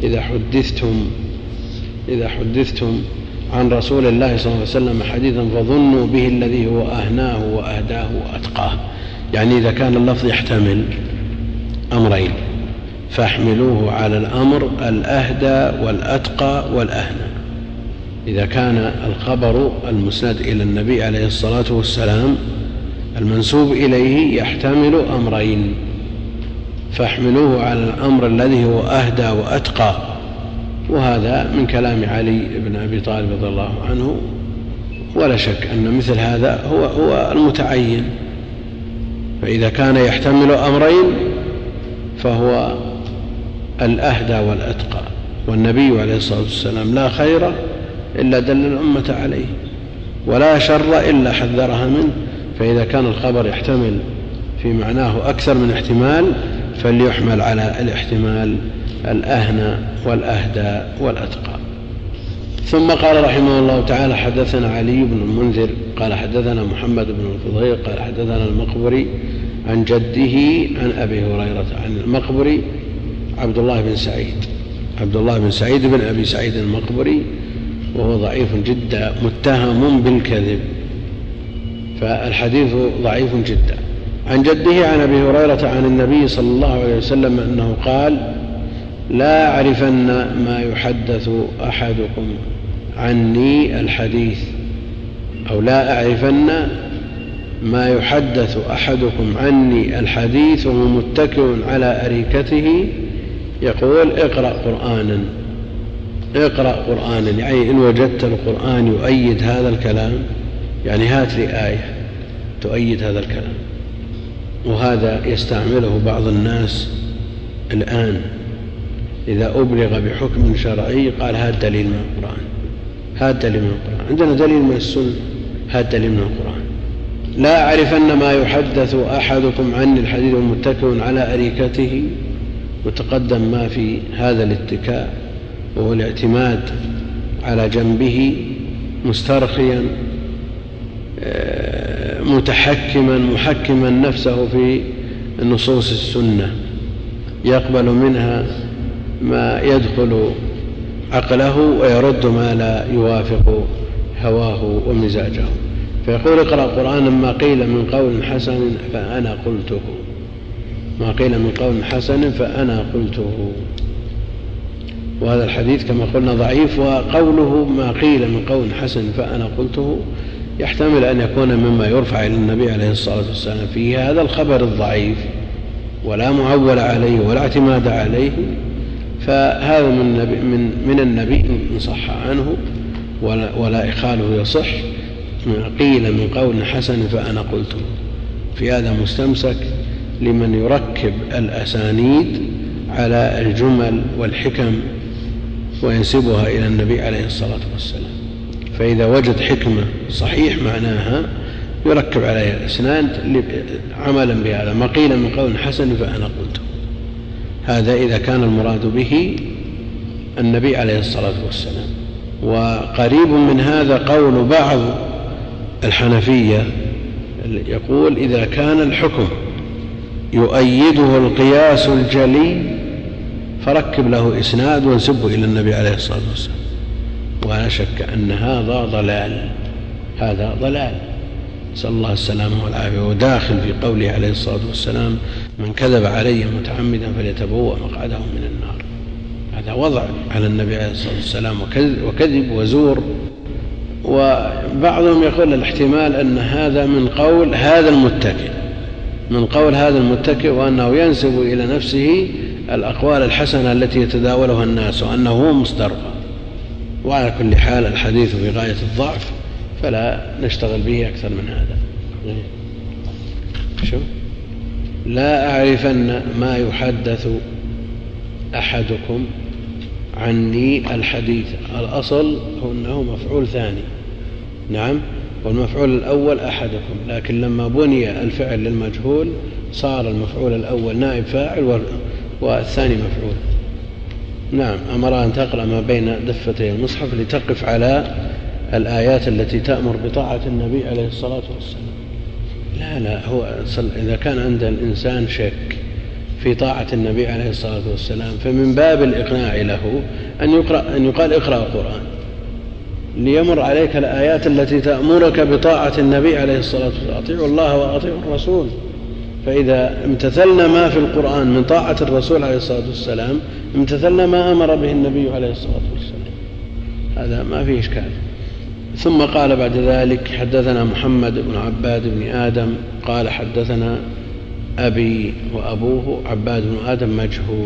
S2: إذا حدثتم عن رسول الله صلى الله عليه وسلم حديثا فظنوا به الذي هو أهناه وأهداه وأتقاه، يعني إذا كان اللفظ يحتمل أمرين فاحملوه على الأمر الأهدى والأتقى والأهنى. إذا كان الخبر المسند إلى النبي عليه الصلاة والسلام المنسوب إليه يحتمل أمرين فاحملوه على الأمر الذي هو أهدى وأتقى، وهذا من كلام علي بن أبي طالب رضي الله عنه، ولا شك أن مثل هذا هو المتعين. فإذا كان يحتمل أمرين فهو الأهدى والأتقى، والنبي عليه الصلاة والسلام لا خير إلا دل الأمة عليه ولا شر إلا حذرها منه. فإذا كان الخبر يحتمل في معناه أكثر من احتمال فليحمل على الاحتمال الأهنى والأهدى والأتقى. ثم قال رحمه الله تعالى حدثنا علي بن المنذر قال حدثنا محمد بن الفضيل قال حدثنا المقبري عن جده عن أبي هريرة عن المقبري عبد الله بن سعيد بن أبي سعيد المقبري، وهو ضعيف جدا متهم بالكذب، فالحديث ضعيف جدا. عن جده عن أبي هريرة عن النبي صلى الله عليه وسلم أنه قال لا أعرفن ما يحدث أحدكم عني الحديث، أو لا أعرفن ما يحدث أحدكم عني الحديث وهو متكئ على أريكته يقول اقرأ قرآنا، يعني إن وجدت القرآن يؤيد هذا الكلام، يعني هات لي آية تؤيد هذا الكلام. وهذا يستعمله بعض الناس الآن إذا أبلغ بحكم شرعي قال هات دليل من القرآن، عندنا دليل من السنة، هات دليل من القرآن. لا أعرفن ما يحدث أحدكم عني الحديث ومتكئ على أريكته، وتقدم ما في هذا الاتكاء وهو الاعتماد على جنبه مسترخيا محكما نفسه في نصوص السنة، يقبل منها ما يدخل عقله ويرد ما لا يوافق هواه ومزاجه. فيقول اقرأ قرآنا ما قيل من قول حسن فأنا قلته، ما قيل من قول حسن فأنا قلته. وهذا الحديث كما قلنا ضعيف، وقوله ما قيل من قول حسن فأنا قلته يحتمل أن يكون مما يرفع إلى النبي عليه الصلاة والسلام فيه هذا الخبر الضعيف ولا معول عليه ولا اعتماد عليه، فهذا من النبي إن صح عنه ولا إخاله يصح. قيل من قول حسن فأنا قلته، في هذا مستمسك لمن يركب الأسانيد على الجمل والحكم وينسبها إلى النبي عليه الصلاة والسلام. فإذا وجد حكمة صحيح معناها يركب عليها الإسناد عملا بهذا، ما قيل من قول حسن فأنا قلته. هذا إذا كان المراد به النبي عليه الصلاة والسلام. وقريب من هذا قول بعض الحنفية يقول إذا كان الحكم يؤيده القياس الجلي فركب له إسناد وانسبه إلى النبي عليه الصلاة والسلام. ولا شك أن هذا ضلال، نسأل الله السلامة والعافية. وداخل في قوله عليه الصلاة والسلام من كذب علي متعمدا فليتبوأ مقعده من النار. هذا وضع على النبي عليه الصلاة والسلام وكذب وزور. وبعضهم يقول الاحتمال أن هذا من قول هذا المتكئ وأنه ينسب إلى نفسه الأقوال الحسنة التي يتداولها الناس وأنه هو مسترقى. وعلى كل حال الحديث في غاية الضعف فلا نشتغل به أكثر من هذا. لا أعرفن ما يحدث أحدكم عني الحديث. الأصل هو أنه مفعول ثاني، نعم، والمفعول الأول أحدكم، لكن لما بني الفعل للمجهول صار المفعول الأول نائب فاعل والثاني مفعول. نعم، أمر أن تقرأ ما بين دفتي المصحف لتقف على الآيات التي تأمر بطاعة النبي عليه الصلاة والسلام. لا هو إذا كان عند الإنسان شك في طاعة النبي عليه الصلاة والسلام فمن باب الإقناع له أن يقال اقرأ القرآن ليمر عليك الآيات التي تأمرك بطاعة النبي عليه الصلاة والسلام. أطيعوا الله وأطيعوا الرسول. فإذا امتثلنا ما في القرآن من طاعة الرسول عليه الصلاة والسلام امتثلنا ما أمر به النبي عليه الصلاة والسلام. هذا ما فيه إشكال. ثم قال بعد ذلك حدثنا محمد بن عباد بن آدم قال حدثنا أبي وأبوه عباد بن آدم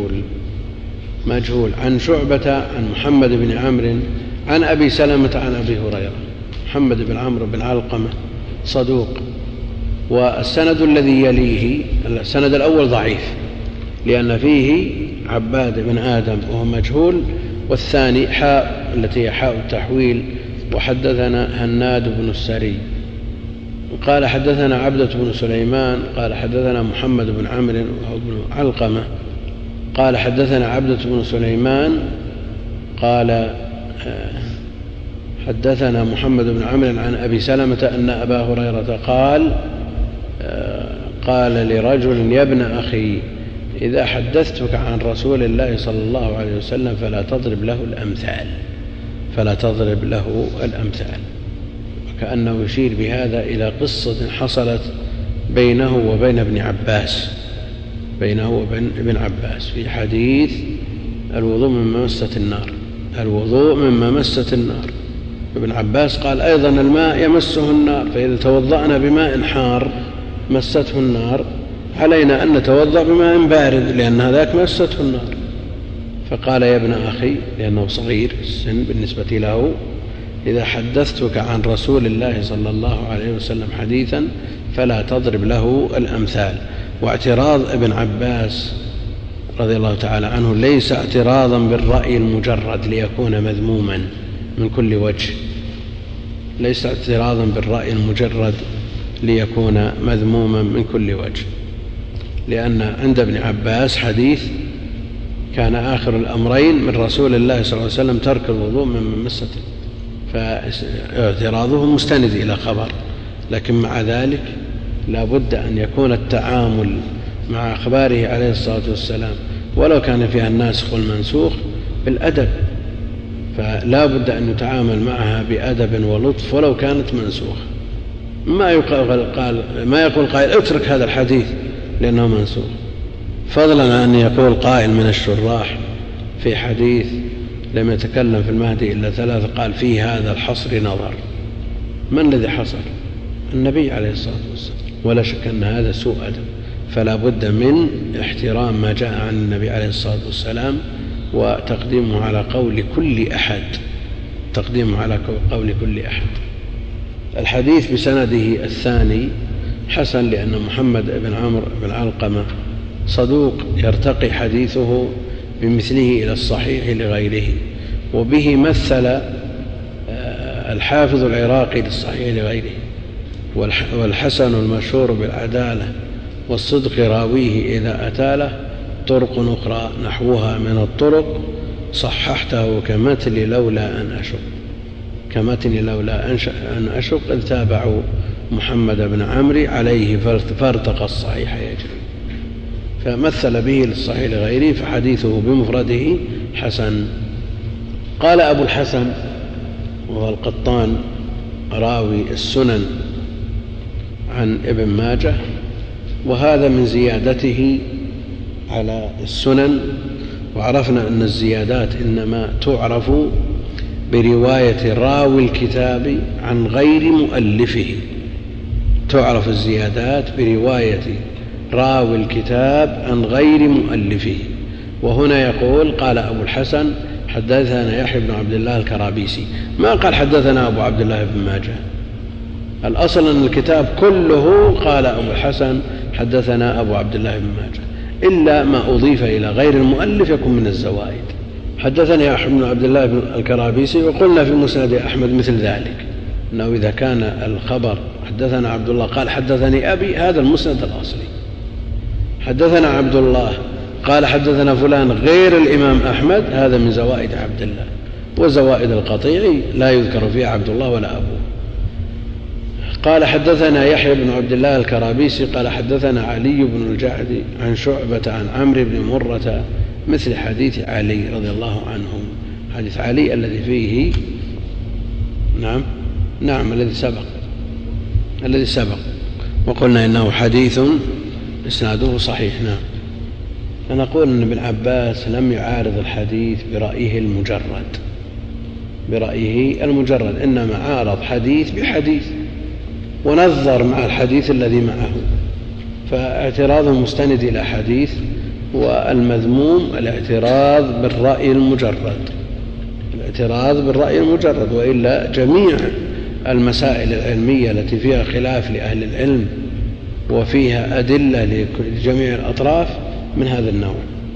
S2: مجهول عن شعبة عن محمد بن عمرو عن أبي سلمة عن أبي هريرة. محمد بن عمرو بن علقمة صدوق. والسند الذي يليه السند الأول ضعيف لأن فيه عباد بن آدم وهو مجهول، والثاني حاء التي هي حاء التحويل وحدثنا هناد بن السري قال حدثنا عبدة بن سليمان قال حدثنا محمد بن عمرو وهو بن علقمة قال حدثنا عبدة بن سليمان قال حدثنا محمد بن عمرو عن أبي سلمة أن أبا هريرة قال لرجل يا ابن أخي إذا حدثتك عن رسول الله صلى الله عليه وسلم فلا تضرب له الأمثال. وكأنه يشير بهذا إلى قصة حصلت بينه وبين ابن عباس في حديث الوضوء مما مست النار. ابن عباس قال أيضا الماء يمسه النار، فإذا توضأنا بماء حار مسته النار علينا أن نتوضأ بماء بارد لأن هذاك مسته النار. فقال يا ابن أخي لأنه صغير في السن بالنسبة له إذا حدثتك عن رسول الله صلى الله عليه وسلم حديثا فلا تضرب له الأمثال. واعتراض ابن عباس رضي الله تعالى عنه ليس اعتراضا بالرأي المجرد ليكون مذموما من كل وجه، ليس اعتراضا بالرأي المجرد ليكون مذموما من كل وجه، لأن عند ابن عباس حديث كان آخر الأمرين من رسول الله صلى الله عليه وسلم ترك الوضوء من مسته، فاعتراضه مستند إلى خبر لكن مع ذلك لا بد أن يكون التعامل مع أخباره عليه الصلاة والسلام ولو كان فيها الناسخ والمنسوخ بالأدب، فلا بد أن يتعامل معها بأدب ولطف ولو كانت منسوخة. ما يقول قائل اترك هذا الحديث لأنه منسوخ، فضلا عن أن يقول قائل من الشراح في حديث لم يتكلم في المهدي إلا 3 قال فيه هذا الحصر نظر. من الذي حصر؟ النبي عليه الصلاة والسلام، ولا شك أن هذا سوء أدب. فلا بد من احترام ما جاء عن النبي عليه الصلاة والسلام وتقديمه على قول كل أحد. الحديث بسنده الثاني حسن، لأن محمد بن عمرو بن علقمة صدوق يرتقي حديثه بمثله إلى الصحيح لغيره، وبه مثل الحافظ العراقي للصحيح لغيره. والحسن المشهور بالعدالة والصدق راويه إذا أتاله طرق أخرى نحوها من الطرق صححته كمثل لولا أن أشق إذ تابعوا محمد بن عمرو عليه فارتقى الصحيح يجري، فمثل به للصحيح لغيره، فحديثه بمفرده حسن. قال أبو الحسن وهو القطان راوي السنن عن ابن ماجه، وهذا من زيادته على السنن. وعرفنا أن الزيادات إنما تعرف برواية راوي الكتاب عن غير مؤلفه، تعرف الزيادات برواية راوي الكتاب عن غير مؤلفه. وهنا يقول قال أبو الحسن حدثنا يحيى بن عبد الله الكرابيسي، ما قال حدثنا أبو عبد الله بن ماجه. الأصل أن الكتاب كله قال أبو الحسن حدثنا أبو عبد الله بن ماجه، إلا ما أضيف إلى غير المؤلف يكون من الزوائد. حدثني يحيى بن عبد الله بن الكرابيسي، وقلنا في مسند أحمد مثل ذلك، أنه إذا كان الخبر حدثنا عبد الله قال حدثني أبي، هذا المسند الأصلي. حدثنا عبد الله قال حدثنا فلان غير الإمام أحمد، هذا من زوائد عبد الله. وزوائد القطيع لا يذكر فيها عبد الله ولا أبوه. قال حدثنا يحيى بن عبد الله الكرابيسي قال حدثنا علي بن الجعد عن شعبة عن عمرو بن مرة مثل حديث علي رضي الله عنه، حديث علي الذي فيه نعم الذي سبق وقلنا إنه حديث إسناده صحيح. فنقول أن ابن عباس لم يعارض الحديث برأيه المجرد، إنما عارض حديث بحديث ونظر مع الحديث الذي معه، فاعتراضه مستند إلى حديث. والمذموم الاعتراض بالرأي المجرد، وإلا جميع المسائل العلمية التي فيها خلاف لأهل العلم وفيها أدلة لجميع الأطراف من هذا النوع.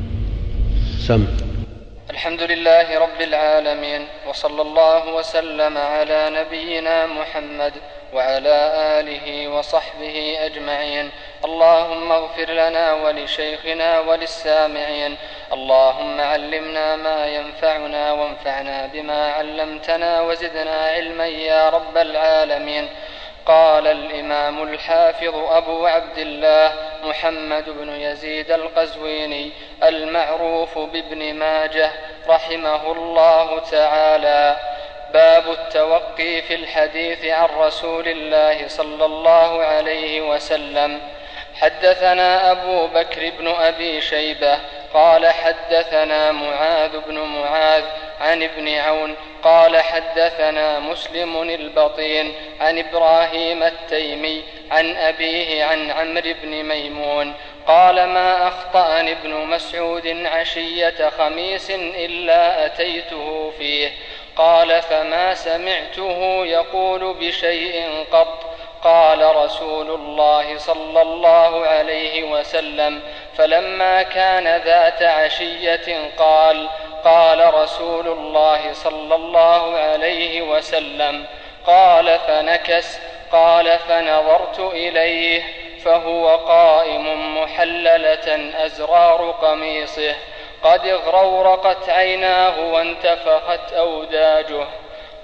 S4: الحمد لله رب العالمين، وصلى الله وسلم على نبينا محمد وعلى آله وصحبه أجمعين. اللهم اغفر لنا ولشيخنا وللسامعين. اللهم علمنا ما ينفعنا وانفعنا بما علمتنا وزدنا علما يا رب العالمين. قال الإمام الحافظ أبو عبد الله محمد بن يزيد القزويني المعروف بابن ماجه رحمه الله تعالى: باب التوقي في الحديث عن رسول الله صلى الله عليه وسلم. حدثنا أبو بكر بن أبي شيبة قال حدثنا معاذ بن معاذ عن ابن عون قال حدثنا مسلم البطين عن إبراهيم التيمي عن أبيه عن عمرو بن ميمون قال: ما أخطأني ابن مسعود عشية خميس إلا أتيته فيه. قال: فما سمعته يقول بشيء قط. قال رسول الله صلى الله عليه وسلم: فلما كان ذات عشية قال رسول الله صلى الله عليه وسلم: قال فنكس. قال: فنظرت إليه فهو قائم محللة أزرار قميصه قد اغرورقت عيناه وانتفخت أوداجه.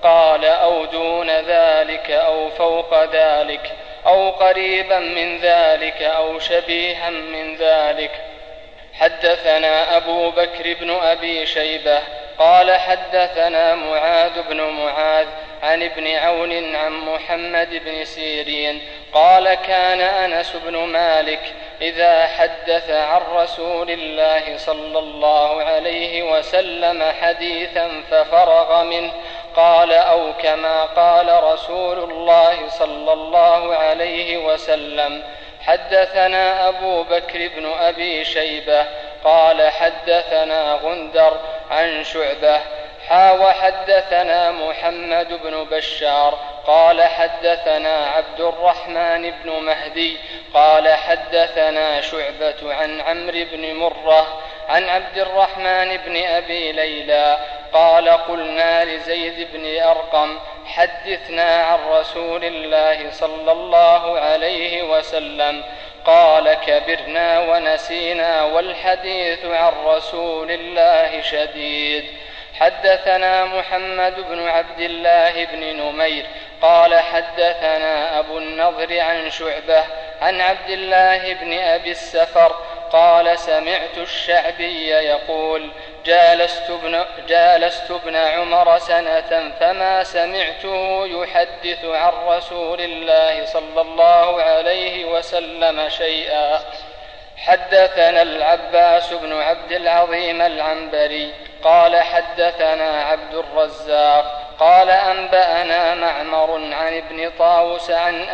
S4: قال أو دون ذلك أو فوق ذلك أو قريبا من ذلك أو شبيها من ذلك. حدثنا أبو بكر بن أبي شيبة قال حدثنا معاذ بن معاذ عن ابن عون عن محمد بن سيرين قال كان أنس بن مالك إذا حدث عن رسول الله صلى الله عليه وسلم حديثا ففرغ منه قال أو كما قال رسول الله صلى الله عليه وسلم. حدثنا أبو بكر بن أبي شيبة قال حدثنا غندر عن شعبة وحدثنا محمد بن بشار قال حدثنا عبد الرحمن بن مهدي قال حدثنا شعبة عن عمرو بن مرة عن عبد الرحمن بن أبي ليلى قال قلنا لزيد بن أرقم حدثنا عن رسول الله صلى الله عليه وسلم قال كبرنا ونسينا والحديث عن رسول الله شديد. حدثنا محمد بن عبد الله بن نمير قال حدثنا أبو النضر عن شعبة عن عبد الله بن أبي السفر قال سمعت الشعبي يقول جالست ابن عمر سنة فما سمعته يحدث عن رسول الله صلى الله عليه وسلم شيئا. حدثنا العباس بن عبد العظيم العنبري قال حدثنا عبد الرزاق قال أنبأنا معمر عن ابن طاووس عن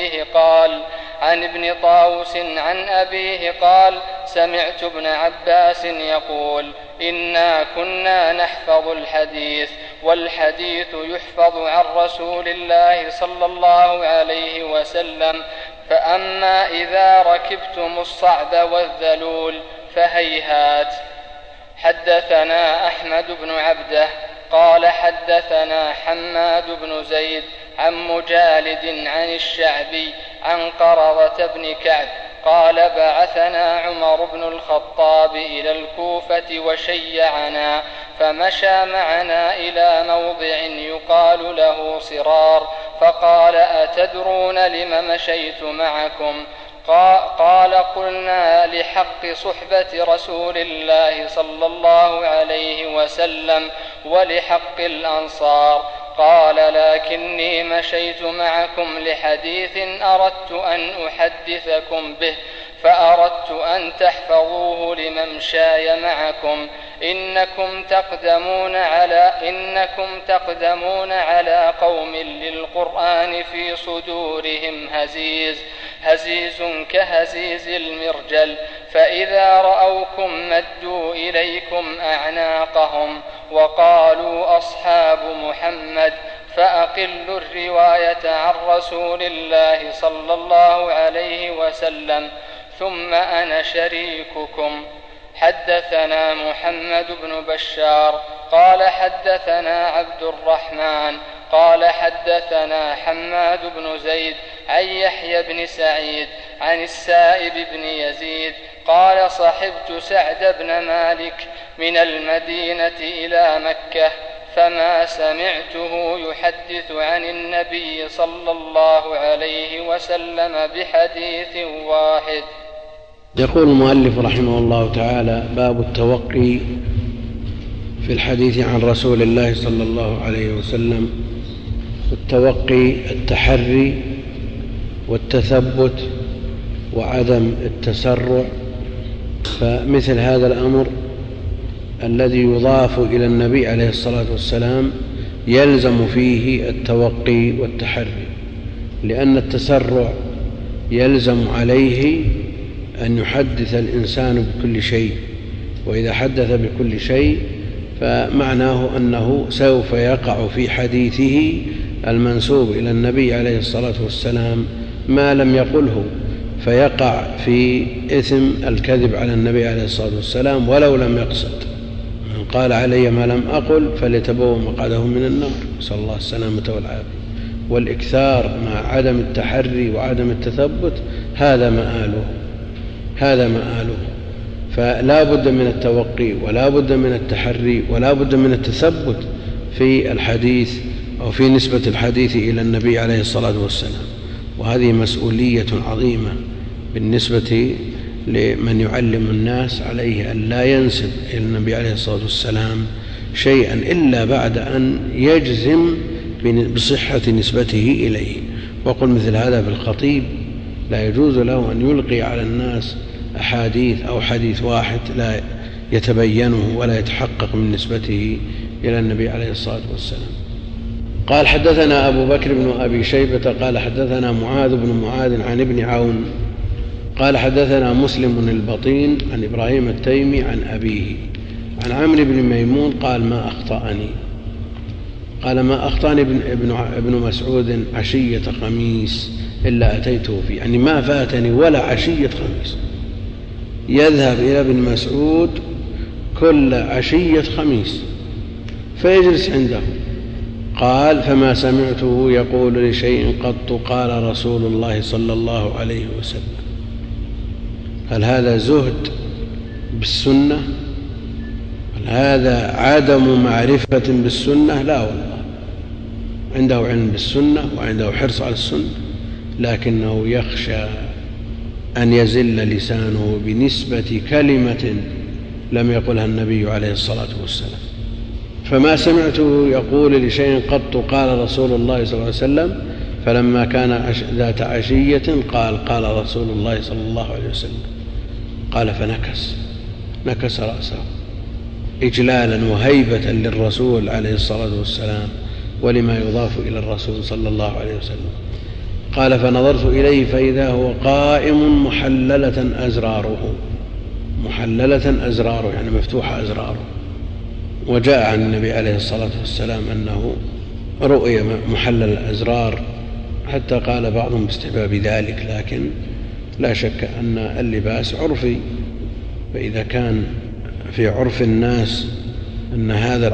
S4: أبيه قال سمعت ابن عباس يقول إنا كنا نحفظ الحديث والحديث يحفظ عن رسول الله صلى الله عليه وسلم فأما إذا ركبتم الصعب والذلول فهيهات. حدثنا أحمد بن عبده قال حدثنا حماد بن زيد عن مجالد عن الشعبي عن قرظة بن كعب قال بعثنا عمر بن الخطاب إلى الكوفة وشيعنا فمشى معنا إلى موضع يقال له صرار فقال أتدرون لم مشيت معكم؟ قال قلنا لحق صحبة رسول الله صلى الله عليه وسلم ولحق الأنصار. قال لكني مشيت معكم لحديث أردت أن أحدثكم به فأردت أن تحفظوه لممشاي معكم إنكم تقدمون على قوم للقرآن في صدورهم هزيز كهزيز المرجل فإذا رأوكم مدوا إليكم أعناقهم وقالوا أصحاب محمد فأقلوا الرواية عن رسول الله صلى الله عليه وسلم ثم أنا شريككم. حدثنا محمد بن بشار قال حدثنا عبد الرحمن قال حدثنا حماد بن زيد عن يحيى بن سعيد عن السائب بن يزيد قال صحبت سعد بن مالك من المدينة إلى مكة فما سمعته يحدث عن النبي صلى الله عليه وسلم بحديث واحد.
S2: يقول المؤلف رحمه الله تعالى: باب التوقي في الحديث عن رسول الله صلى الله عليه وسلم. التوقي التحري والتثبت وعدم التسرع، فمثل هذا الأمر الذي يضاف إلى النبي عليه الصلاة والسلام يلزم فيه التوقي والتحري، لأن التسرع يلزم عليه أن يحدث الإنسان بكل شيء، وإذا حدث بكل شيء فمعناه أنه سوف يقع في حديثه المنسوب إلى النبي عليه الصلاة والسلام ما لم يقله، فيقع في إثم الكذب على النبي عليه الصلاة والسلام ولو لم يقصد. من قال علي ما لم أقل فليتبوأ مقعده من النار، نسأل الله السلامة والعافية. والإكثار مع عدم التحري وعدم التثبت هذا مآله. فلا بد من التوقي ولا بد من التحري ولا بد من التثبت في الحديث أو في نسبة الحديث إلى النبي عليه الصلاة والسلام. وهذه مسؤولية عظيمة بالنسبة لمن يعلم الناس، عليه أن لا ينسب إلى النبي عليه الصلاة والسلام شيئا إلا بعد أن يجزم بصحة نسبته إليه. وقل مثل هذا في الخطيب، لا يجوز له أن يلقي على الناس أحاديث أو حديث واحد لا يتبينه ولا يتحقق من نسبته إلى النبي عليه الصلاة والسلام. قال حدثنا أبو بكر بن أبي شيبة قال حدثنا معاذ بن معاذ عن ابن عون قال حدثنا مسلم البطين عن إبراهيم التيمي عن أبيه عن عمرو بن ميمون قال ما أخطأني ابن مسعود عشية خميس إلا أتيته فيه، يعني ما فاتني ولا عشية خميس. يذهب إلى ابن مسعود كل عشية خميس فيجلس عنده. قال فما سمعته يقول لشيء قط قال رسول الله صلى الله عليه وسلم. هل هذا زهد بالسنة؟ هل هذا عدم معرفة بالسنة؟ لا والله، عنده علم بالسنة وعنده حرص على السنة، لكنه يخشى أن يزل لسانه بنسبة كلمة لم يقلها النبي عليه الصلاة والسلام. فما سمعته يقول لشيء قط قال رسول الله صلى الله عليه وسلم، فلما كان ذات عشية قال رسول الله صلى الله عليه وسلم. قال فنكس رأسه إجلالا وهيبة للرسول عليه الصلاة والسلام ولما يضاف إلى الرسول صلى الله عليه وسلم. قال فنظرت إليه فإذا هو قائم محللة أزراره يعني مفتوحة أزراره. وجاء عن النبي عليه الصلاة والسلام أنه رؤي محلل الأزرار، حتى قال بعضهم باستحباب ذلك، لكن لا شك أن اللباس عرفي، فإذا كان في عرف الناس أن هذا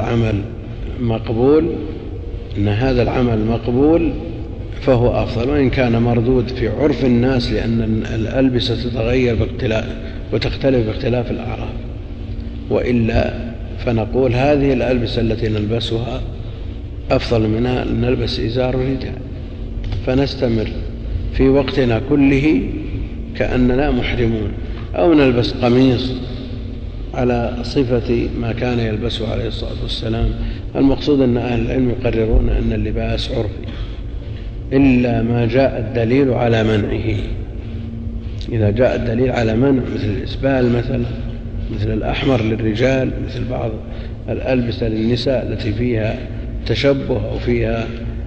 S2: العمل مقبول فهو أفضل، وإن كان مردود في عرف الناس لأن الألبسة تتغير وتختلف باختلاف الأعراف. وإلا فنقول هذه الألبسة التي نلبسها أفضل منها أن نلبس إزار الرجال، فنستمر في وقتنا كله كأننا محرمون، أو نلبس قميص على صفة ما كان يلبسه عليه الصلاة والسلام. المقصود أن أهل العلم يقررون أن اللباس عرفي إلا ما جاء الدليل على منعه. إذا جاء الدليل على منع مثل الإسبال مثلا، مثل الأحمر للرجال، مثل بعض الألبسة للنساء التي فيها تشبه أو فيها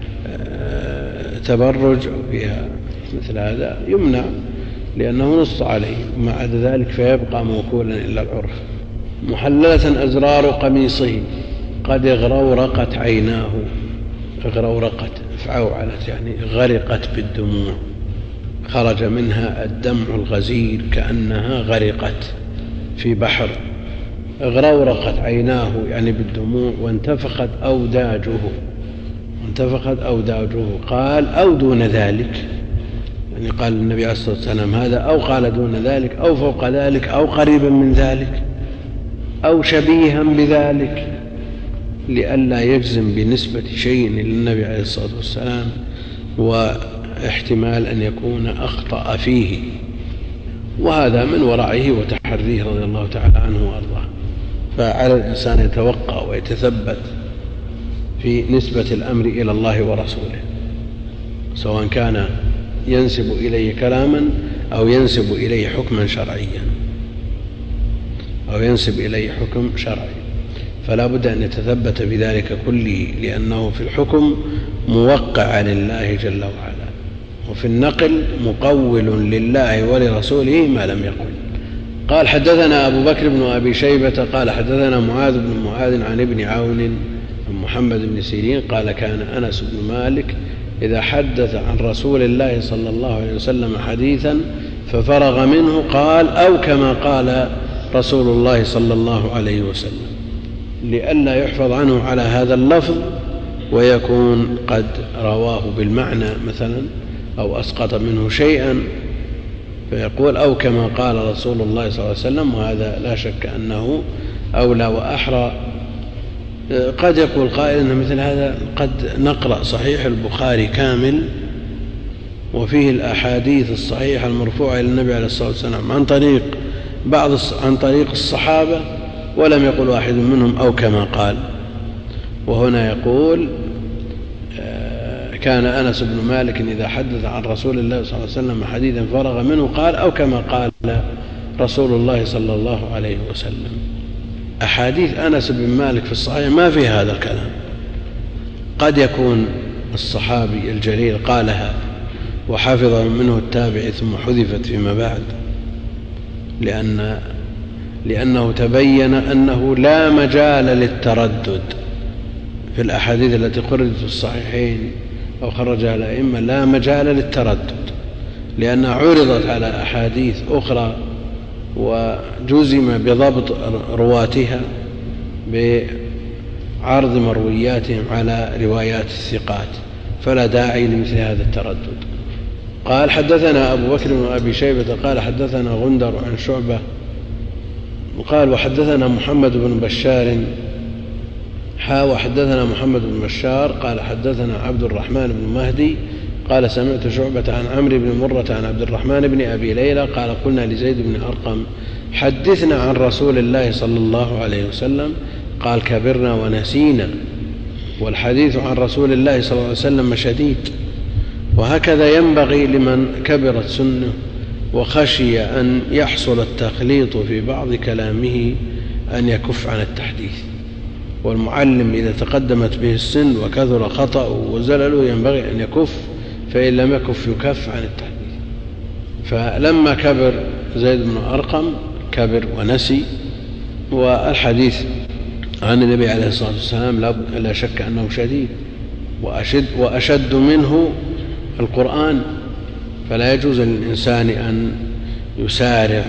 S2: تبرج أو فيها مثل هذا، يمنع لأنه نص عليه، وما عدا ذلك فيبقى موكولا إلا العرف. محللة أزرار قميصه قد اغرورقت عيناه. اغرورقت فعوعلت يعني غرقت بالدموع، خرج منها الدمع الغزير كأنها غرقت في بحر. اغرورقت عيناه يعني بالدموع، وانتفخت أوداجه. قال أو دون ذلك، يعني قال النبي عليه الصلاة والسلام هذا، أو قال دون ذلك، أو فوق ذلك، أو قريبا من ذلك، أو شبيها بذلك، لئلا يجزم بنسبة شيء للنبي عليه الصلاة والسلام، واحتمال أن يكون أخطأ فيه. وهذا من ورعه وتحريه رضي الله تعالى عنه وأرضاه. فعلى الإنسان يتوقع ويتثبت في نسبة الأمر إلى الله ورسوله، سواء كان ينسب إليه كلاما أو ينسب إليه حكما شرعيا، فلا بد أن يتثبت بذلك كله، لأنه في الحكم موقع لله جل وعلا، وفي النقل مقول لله ولرسوله ما لم يقل. قال حدثنا أبو بكر بن أبي شيبة قال حدثنا معاذ بن معاذ عن ابن عون عن محمد بن سيرين قال كان أنس بن مالك إذا حدث عن رسول الله صلى الله عليه وسلم حديثا ففرغ منه قال أو كما قال رسول الله صلى الله عليه وسلم، لئلا يحفظ عنه على هذا اللفظ ويكون قد رواه بالمعنى مثلا أو أسقط منه شيئا، فيقول أو كما قال رسول الله صلى الله عليه وسلم، وهذا لا شك أنه أولى وأحرى قد يقول قائل أن مثل هذا قد نقرأ صحيح البخاري كامل وفيه الأحاديث الصحيحة المرفوعة إلى النبي عليه الصلاة والسلام عن طريق الصحابة ولم يقل واحد منهم أو كما قال. وهنا يقول كان أنس بن مالك إذا حدث عن رسول الله صلى الله عليه وسلم حديثا فرغ منه قال أو كما قال رسول الله صلى الله عليه وسلم. أحاديث أنس بن مالك في الصحيح ما في هذا الكلام. قد يكون الصحابي الجليل قالها وحفظ منه التابع ثم حذفت فيما بعد لأنه تبين أنه لا مجال للتردد في الأحاديث التي خرجت في الصحيحين أو خرجها الأئمة، لا مجال للتردد لأنها عرضت على أحاديث أخرى وجزم بضبط رواتها بعرض مروياتهم على روايات الثقات، فلا داعي لمثل هذا التردد. قال حدثنا أبو بكر بن أبي شيبة قال حدثنا غندر عن شعبة قال وحدثنا محمد بن بشار وحدثنا محمد بن بشار قال حدثنا عبد الرحمن بن مهدي قال سمعت شعبة عن عمرو بن مرة عن عبد الرحمن بن أبي ليلى قال قلنا لزيد بن أرقم حدثنا عن رسول الله صلى الله عليه وسلم قال كبرنا ونسينا، والحديث عن رسول الله صلى الله عليه وسلم شديد، وهكذا ينبغي لمن كبرت سنه وخشي أن يحصل التخليط في بعض كلامه أن يكف عن التحديث. والمعلم إذا تقدمت به السن وكثر خطأ وزلله ينبغي أن يكف، فإن لم يكف يكف عن التحديث. فلما كبر زيد بن أرقم كبر ونسي، والحديث عن النبي عليه الصلاة والسلام لا شك أنه شديد وأشد منه القرآن، فلا يجوز للإنسان أن يسارع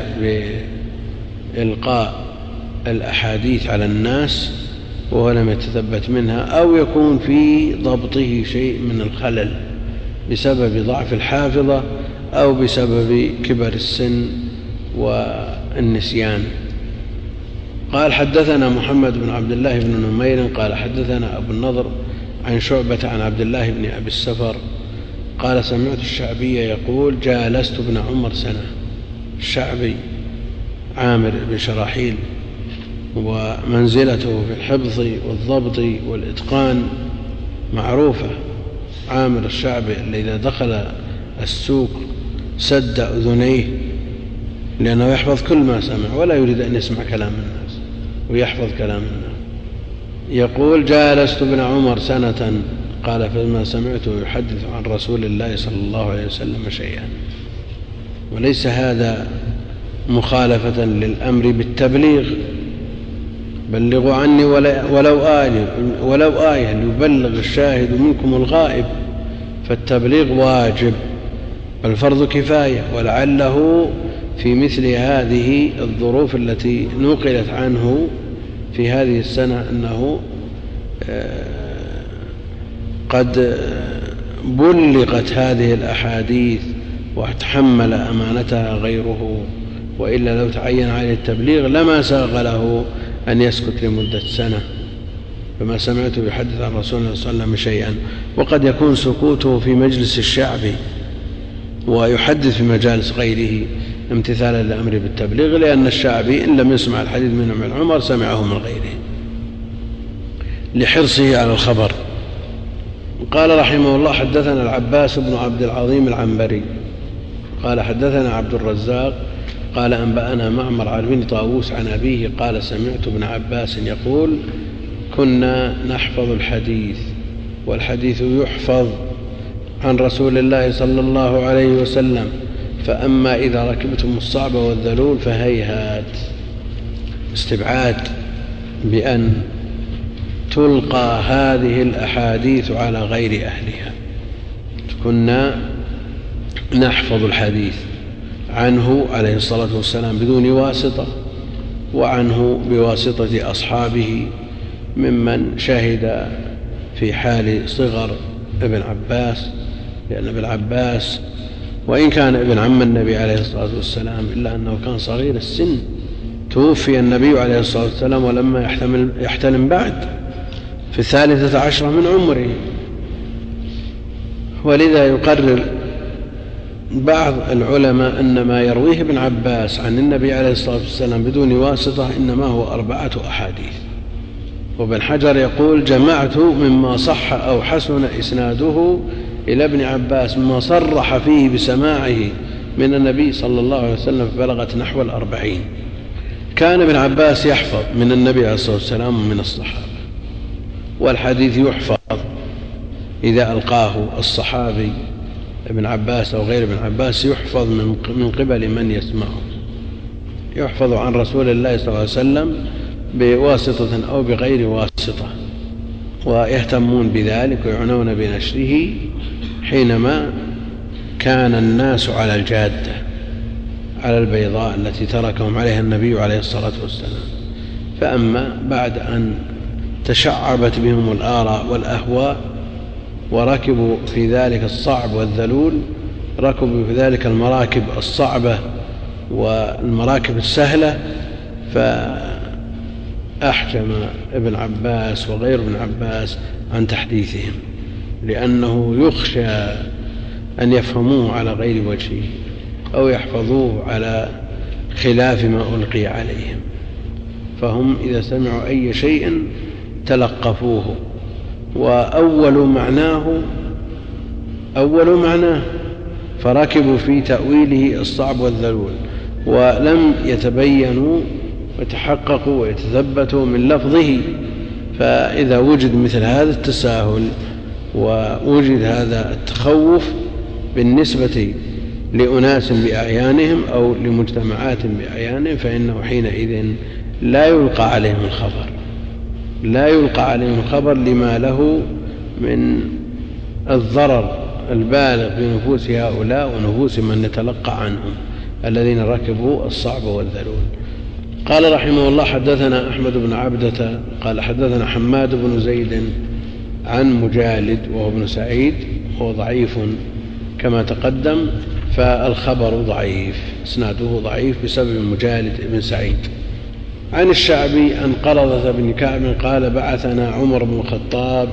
S2: بإلقاء الأحاديث على الناس وهو لم يتثبت منها، أو يكون في ضبطه شيء من الخلل بسبب ضعف الحافظة أو بسبب كبر السن والنسيان. قال حدثنا محمد بن عبد الله بن نمير قال حدثنا أبو النضر عن شعبة عن عبد الله بن أبي السفر قال سمعت الشعبي يقول جالست ابن عمر سنة. الشعبي عامر بن شراحيل ومنزلته في الحفظ والضبط والإتقان معروفة. عامر الشعبي الذي إذا دخل السوق سد أذنيه لأنه يحفظ كل ما سمع ولا يريد أن يسمع كلام الناس ويحفظ كلام الناس. يقول جالست ابن عمر سنة قال فلما سمعته يحدث عن رسول الله صلى الله عليه وسلم شيئا. وليس هذا مخالفة للأمر بالتبليغ، بلغوا عني ولو آية ليبلغ الشاهد منكم الغائب، فالتبليغ واجب بل فرض كفاية، ولعله في مثل هذه الظروف التي نقلت عنه في هذه السنة أنه قد بلغت هذه الأحاديث وتحمل أمانتها غيره، وإلا لو تعين عليه التبليغ لما ساغ له أن يسكت لمدة سنة. فما سمعته يحدث عن رسول الله صلى الله عليه وسلم شيئا. وقد يكون سكوته في مجلس الشعب ويحدث في مجالس غيره امتثالا للأمر بالتبليغ، لأن الشعبي إن لم يسمع الحديث من عمر سمعه من غيره لحرصه على الخبر. قال رحمه الله حدثنا العباس بن عبد العظيم العنبري قال حدثنا عبد الرزاق قال أنبأنا معمر عن بن طاووس عن أبيه قال سمعت ابن عباس يقول كنا نحفظ الحديث والحديث يحفظ عن رسول الله صلى الله عليه وسلم، فأما إذا ركبتم الصعب والذلول فهيهات. استبعاد بأن تلقى هذه الأحاديث على غير أهلها. كنا نحفظ الحديث عنه عليه الصلاة والسلام بدون واسطة، وعنه بواسطة أصحابه ممن شهد في حال صغر ابن عباس، لأن ابن عباس وإن كان ابن عم النبي عليه الصلاة والسلام إلا أنه كان صغير السن، توفي النبي عليه الصلاة والسلام ولما يحتلم بعد، في 13 من عمره. ولذا يقرر بعض العلماء أن ما يرويه ابن عباس عن النبي عليه الصلاة والسلام بدون واسطة إنما هو 4 أحاديث. وابن حجر يقول: جمعت مما صح أو حسن إسناده إلى ابن عباس مما صرح فيه بسماعه من النبي صلى الله عليه وسلم فبلغت نحو 40. كان ابن عباس يحفظ من النبي عليه الصلاة والسلام ومن الصحابة، والحديث يحفظ إذا ألقاه الصحابي ابن عباس أو غير ابن عباس يحفظ من قبل من يسمعه، يحفظ عن رسول الله صلى الله عليه وسلم بواسطة أو بغير واسطة، ويهتمون بذلك ويعنون بنشره حينما كان الناس على الجادة على البيضاء التي تركهم عليها النبي عليه الصلاة والسلام. فأما بعد أن تشعبت بهم الآراء والأهواء وركبوا في ذلك الصعب والذلول، ركبوا في ذلك المراكب الصعبة والمراكب السهلة، فأحجم ابن عباس وغير ابن عباس عن تحديثهم، لأنه يخشى أن يفهموه على غير وجهه أو يحفظوه على خلاف ما ألقي عليهم. فهم إذا سمعوا أي شيء تلقفوه، وأول معناه فركبوا في تأويله الصعب والذلول، ولم يتبينوا ويتحققوا ويتثبتوا من لفظه. فإذا وجد مثل هذا التساهل ووجد هذا التخوف بالنسبة لأناس بأعيانهم أو لمجتمعات بأعيانهم، فإنه حينئذ لا يلقى عليهم الخبر لما له من الضرر البالغ بنفوس هؤلاء ونفوس من يتلقى عنهم الذين ركبوا الصعب والذلول. قال رحمه الله: حدثنا أحمد بن عبدة قال حدثنا حماد بن زيد عن مجالد وهو ابن سعيد، وهو ضعيف كما تقدم، فالخبر ضعيف، اسناده ضعيف بسبب مجالد بن سعيد. عن الشعبي عن قرظة بن كعب قال: بعثنا عمر بن الخطاب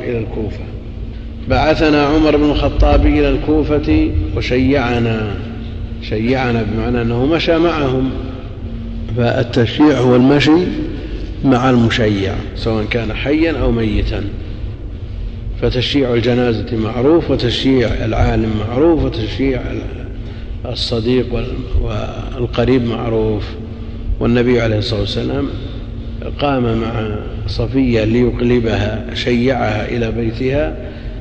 S2: إلى الكوفة وشيعنا بمعنى أنه مشى معهم، فالتشييع هو المشي مع المشيع سواء كان حيا أو ميتا. فتشييع الجنازة معروف، وتشييع العالم معروف، وتشييع الصديق والقريب معروف. والنبي عليه الصلاة والسلام قام مع صفية شيعها إلى بيتها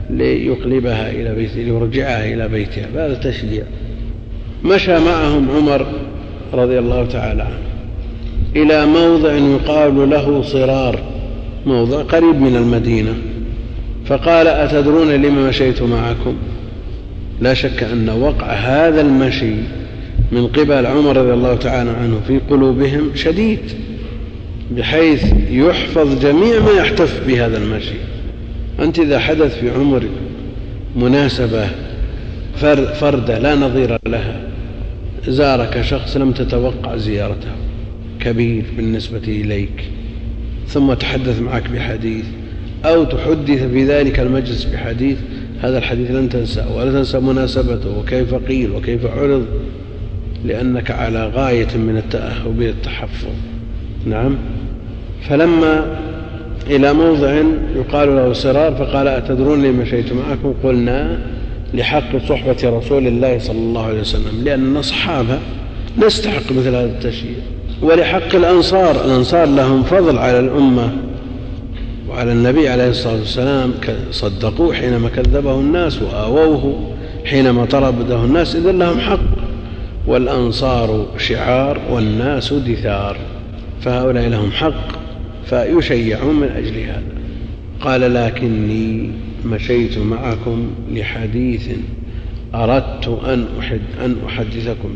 S2: ليرجعها إلى بيتها، هذا تشييع. مشى معهم عمر رضي الله تعالى عنه إلى موضع يقال له صرار، موضع قريب من المدينة، فقال: أتدرون لما مشيت معكم؟ لا شك أن وقع هذا المشي من قبل عمر رضي الله تعالى عنه في قلوبهم شديد، بحيث يحفظ جميع ما يحتف بهذا المشي. أنت إذا حدث في عمرك مناسبة فردة لا نظير لها، زارك شخص لم تتوقع زيارته، كبير بالنسبة إليك، ثم تحدث معك بحديث أو تحدث في ذلك المجلس بحديث، هذا الحديث لن تنسى ولا تنسى مناسبته وكيف قيل وكيف عرض، لأنك على غاية من التأهب والتحفظ. نعم. فلما إلى موضع يقال له صرار فقال: أتدرون لما مشيت معكم؟ قلنا: لحق صحبة رسول الله صلى الله عليه وسلم، لأننا صحابة نستحق مثل هذا التشييع، ولحق الأنصار لهم فضل على الأمة وعلى النبي عليه الصلاة والسلام، صدقوه حينما كذبه الناس وآووه حينما طرده الناس، إذن لهم حق. والأنصار شعار والناس دثار، فهؤلاء لهم حق فيشيعون من أجل هذا. قال: لكني مشيت معكم لحديث أردت أن أحدثكم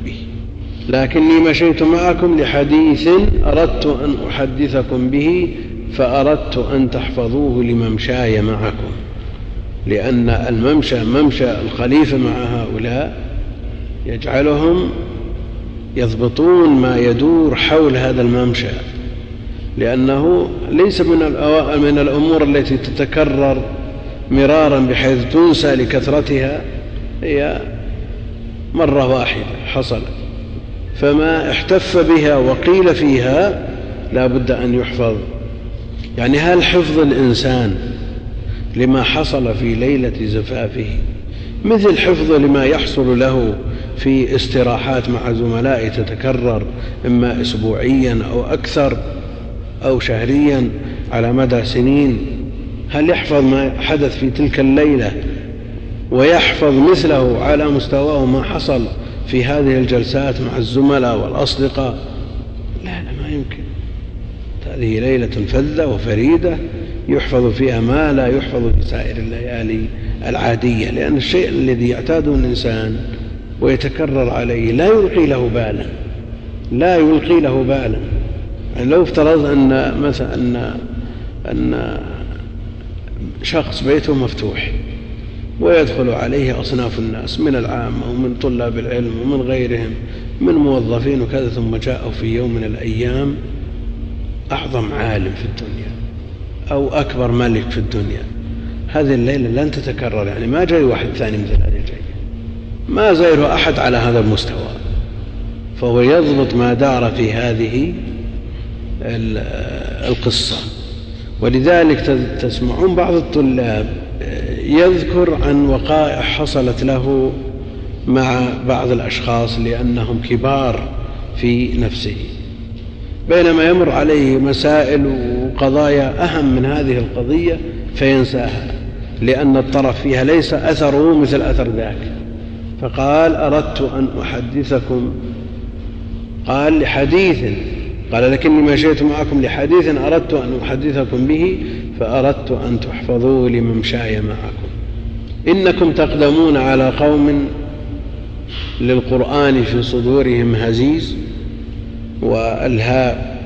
S2: به، فأردت أن تحفظوه لممشاي معكم، لأن ممشى الخليفة مع هؤلاء يجعلهم يضبطون ما يدور حول هذا الممشى، لأنه ليس من الأمور التي تتكرر مرارا بحيث تنسى لكثرتها، هي مرة واحدة حصلت، فما احتف بها وقيل فيها لا بد أن يحفظ. يعني هل حفظ الإنسان لما حصل في ليلة زفافه مثل حفظ لما يحصل له في استراحات مع زملائه تتكرر إما أسبوعيا أو أكثر أو شهريا على مدى سنين، هل يحفظ ما حدث في تلك الليلة ويحفظ مثله على مستواه ما حصل في هذه الجلسات مع الزملاء والأصدقاء؟ لا ما يمكن. هذه ليلة فذة وفريدة يحفظ فيها ما لا يحفظ في سائر الليالي العادية، لأن الشيء الذي يعتاده الإنسان ويتكرر عليه لا يلقي له بالا. يعني لو افترض أن مثلا أن شخص بيته مفتوح ويدخل عليه أصناف الناس من العامة ومن طلاب العلم ومن غيرهم من موظفين وكذا، ثم جاءوا في يوم من الأيام أعظم عالم في الدنيا أو أكبر ملك في الدنيا، هذه الليلة لن تتكرر. يعني ما جاي واحد ثاني مثل هذه الجاية، ما زيره أحد على هذا المستوى، فهو يضبط ما دار في هذه القصة. ولذلك تسمعون بعض الطلاب يذكر عن وقائع حصلت له مع بعض الأشخاص لأنهم كبار في نفسه، بينما يمر عليه مسائل وقضايا أهم من هذه القضية فينساها، لأن الطرف فيها ليس أثره مثل أثر ذاك. فقال أردت أن أحدثكم، قال لحديث، قال لكني مشيت معكم لحديث أردت أن أحدثكم به فأردت أن تحفظوا لممشاي معكم. إنكم تقدمون على قوم للقرآن في صدورهم هزيز، والهاء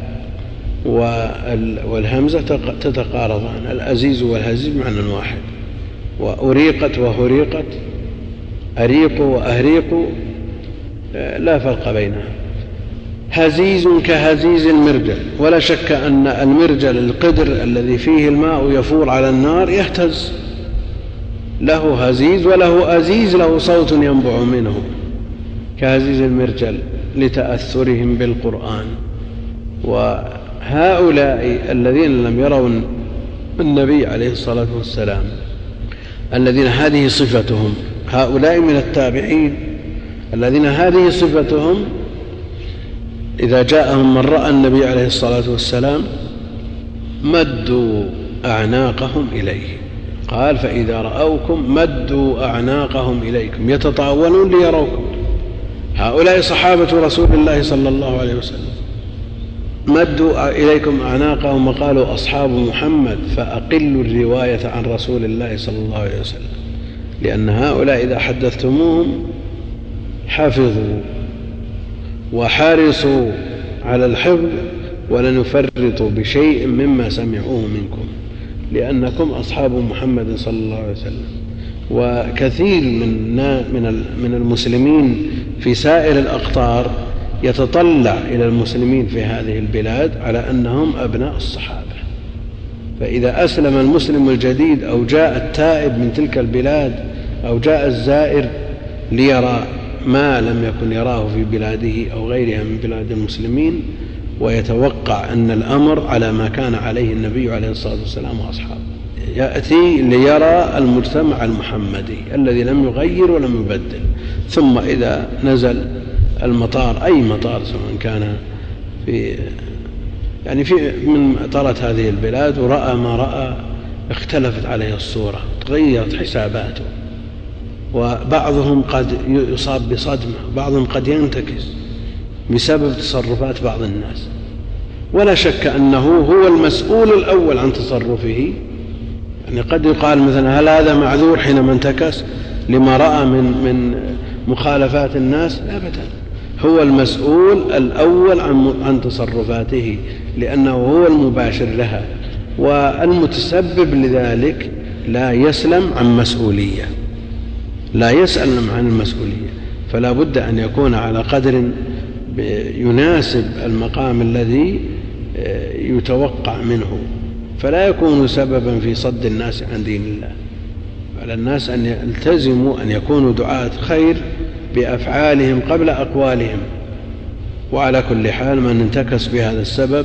S2: والهمزة تتقارضان، الأزيز والهزيز معنى واحد، وأريقت وهريقت، أريق وأهريق لا فرق بينها. هزيز كهزيز المرجل، ولا شك أن المرجل القدر الذي فيه الماء يفور على النار يهتز، له هزيز وله أزيز، له صوت ينبع منه كهزيز المرجل لتأثرهم بالقرآن. وهؤلاء الذين لم يروا النبي عليه الصلاة والسلام الذين هذه صفتهم، هؤلاء من التابعين الذين هذه صفتهم، إذا جاءهم من رأى النبي عليه الصلاة والسلام مدوا أعناقهم إليه. قال فإذا رأوكم مدوا أعناقهم إليكم يتطاولون ليروكم. هؤلاء صحابة رسول الله صلى الله عليه وسلم مدوا إليكم أعناقهم وقالوا أصحاب محمد، فأقلوا الرواية عن رسول الله صلى الله عليه وسلم، لأن هؤلاء إذا حدثتموهم حفظوا وحرصوا على الحفظ ولن يفرطوا بشيء مما سمعوه منكم، لأنكم أصحاب محمد صلى الله عليه وسلم. وكثير من المسلمين في سائر الأقطار يتطلع إلى المسلمين في هذه البلاد على أنهم أبناء الصحابة، فإذا أسلم المسلم الجديد أو جاء التائب من تلك البلاد أو جاء الزائر ليرى ما لم يكن يراه في بلاده أو غيرها من بلاد المسلمين، ويتوقع أن الأمر على ما كان عليه النبي عليه الصلاة والسلام وأصحابه، يأتي ليرى المجتمع المحمدي الذي لم يغير ولم يبدل. ثم إذا نزل المطار، أي مطار سواء كان في من مطارات هذه البلاد، ورأى ما رأى اختلفت عليه الصورة، تغيرت حساباته، وبعضهم قد يصاب بصدمة، بعضهم قد ينتكس بسبب تصرفات بعض الناس. ولا شك أنه هو المسؤول الأول عن تصرفه. يعني قد يقال مثلا هل هذا معذور حينما انتكس لما رأى من مخالفات الناس؟ أبدا، هو المسؤول الأول عن تصرفاته، لأنه هو المباشر لها، والمتسبب لذلك لا يسلم عن مسؤولية، لا يسلم عن المسؤولية. فلا بد أن يكون على قدر يناسب المقام الذي يتوقع منه، فلا يكون سببا في صد الناس عن دين الله. على الناس أن يلتزموا أن يكونوا دعاة خير بأفعالهم قبل أقوالهم. وعلى كل حال من انتكس بهذا السبب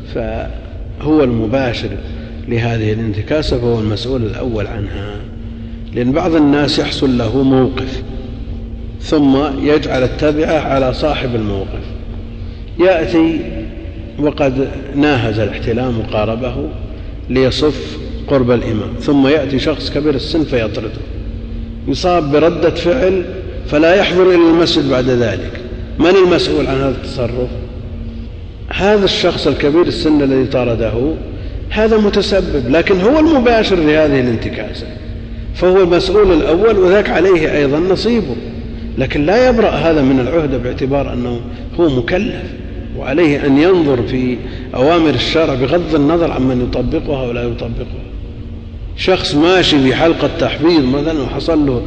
S2: فهو المباشر لهذه الانتكاسة، فهو المسؤول الأول عنها. لأن بعض الناس يحصل له موقف ثم يجعل التبعة على صاحب الموقف، يأتي وقد ناهز الاحتلام وقاربه ليصف قرب الإمام، ثم يأتي شخص كبير السن فيطرده، يصاب بردة فعل فلا يحضر إلى المسجد بعد ذلك. من المسؤول عن هذا التصرف؟ هذا الشخص الكبير السن الذي طرده، هذا متسبب، لكن هو المباشر لهذه الانتكاسة، فهو المسؤول الأول، وذاك عليه أيضا نصيبه. لكن لا يبرأ هذا من العهدة باعتبار أنه هو مكلف، وعليه أن ينظر في أوامر الشرع بغض النظر عمن يطبقها ولا يطبقها. شخص ماشي في حلقة تحفيظ مثلا وحصل له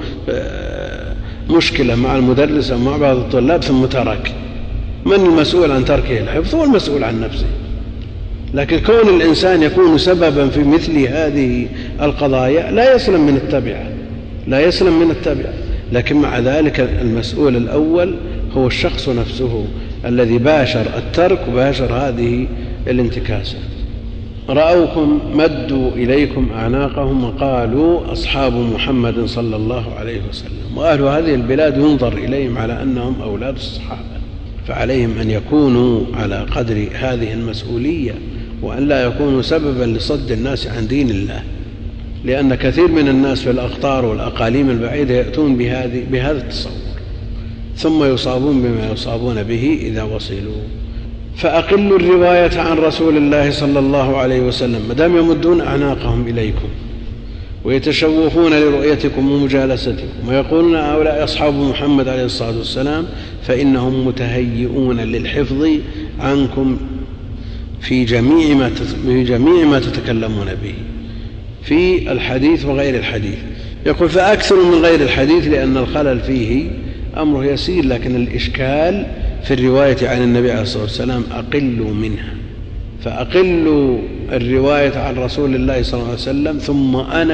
S2: مشكلة مع المدرس أو مع بعض الطلاب ثم ترك، من المسؤول عن تركه الحفظ؟ هو المسؤول عن نفسه. لكن كون الإنسان يكون سببا في مثل هذه القضايا لا يسلم من التبعة، لا يسلم من التبعة. لكن مع ذلك المسؤول الأول هو الشخص نفسه الذي باشر الترك وباشر هذه الانتكاسة. رأوكم مدوا إليكم أعناقهم وقالوا أصحاب محمد صلى الله عليه وسلم. وأهل هذه البلاد ينظر إليهم على أنهم أولاد الصحابة، فعليهم أن يكونوا على قدر هذه المسؤولية، وأن لا يكونوا سببا لصد الناس عن دين الله. لأن كثير من الناس في الأقطار والأقاليم البعيدة يأتون بهذا التصور، ثم يصابون بما يصابون به إذا وصلوا. فأقلوا الرواية عن رسول الله صلى الله عليه وسلم ما دام يمدون أعناقهم إليكم ويتشوفون لرؤيتكم ومجالستكم ويقولون هؤلاء أصحاب محمد عليه الصلاة والسلام، فإنهم متهيئون للحفظ عنكم في جميع ما تتكلمون به في الحديث وغير الحديث. يقول فأكثر من غير الحديث لأن الخلل فيه أمره يسير، لكن الإشكال في الرواية عن النبي عليه الصلاة والسلام أقلوا منها. فأقلوا الرواية عن رسول الله صلى الله عليه وسلم، ثم أنا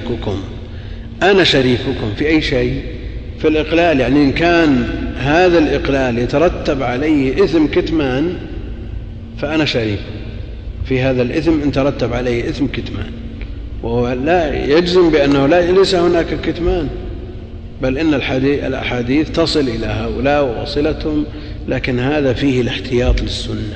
S2: شريككم في أي شيء؟ في الإقلال. يعني إن كان هذا الإقلال يترتب عليه إثم كتمان فأنا شريك في هذا الإثم إن ترتب عليه إثم كتمان، وهو لا يجزم بأنه ليس هناك كتمان، بل إن الأحاديث تصل إلى هؤلاء ووصلتهم، لكن هذا فيه الاحتياط للسنة،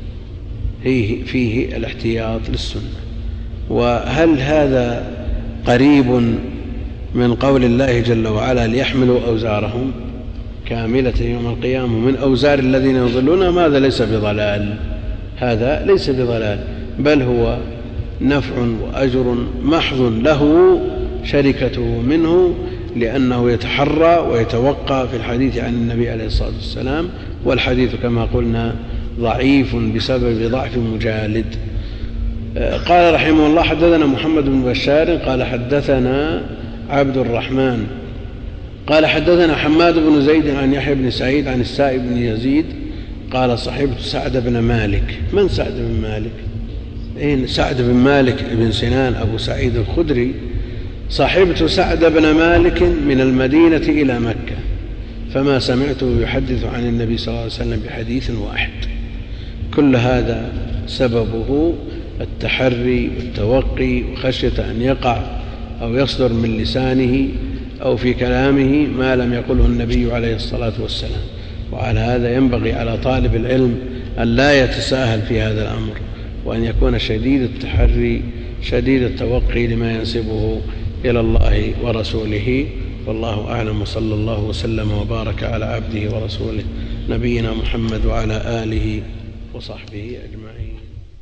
S2: فيه الاحتياط للسنة. وهل هذا قريب من قول الله جل وعلا ليحملوا أوزارهم كاملة يوم القيامة من أوزار الذين يضلون؟ هذا ليس بضلال، هذا ليس بضلال، بل هو نفع وأجر محض له شركته منه، لأنه يتحرى ويتوقع في الحديث عن النبي عليه الصلاة والسلام، والحديث كما قلنا ضعيف بسبب ضعف مجالد. قال رحمه الله حدثنا محمد بن بشار قال حدثنا عبد الرحمن قال حدثنا حماد بن زيد عن يحيى بن سعيد عن السائب بن يزيد قال صحبت سعد بن مالك. من سعد بن مالك؟ سعد بن مالك بن سنان أبو سعيد الخدري. صحبت سعد بن مالك من المدينة إلى مكة فما سمعته يحدث عن النبي صلى الله عليه وسلم بحديث واحد. كل هذا سببه التحري والتوقي وخشية أن يقع أو يصدر من لسانه أو في كلامه ما لم يقله النبي عليه الصلاة والسلام. وعلى هذا ينبغي على طالب العلم أن لا يتساهل في هذا الأمر، وأن يكون شديد التحري شديد التوقي لما ينسبه إلى الله ورسوله. والله أعلم، وصلى الله وسلم وبارك على عبده ورسوله نبينا محمد وعلى آله وصحبه أجمعين.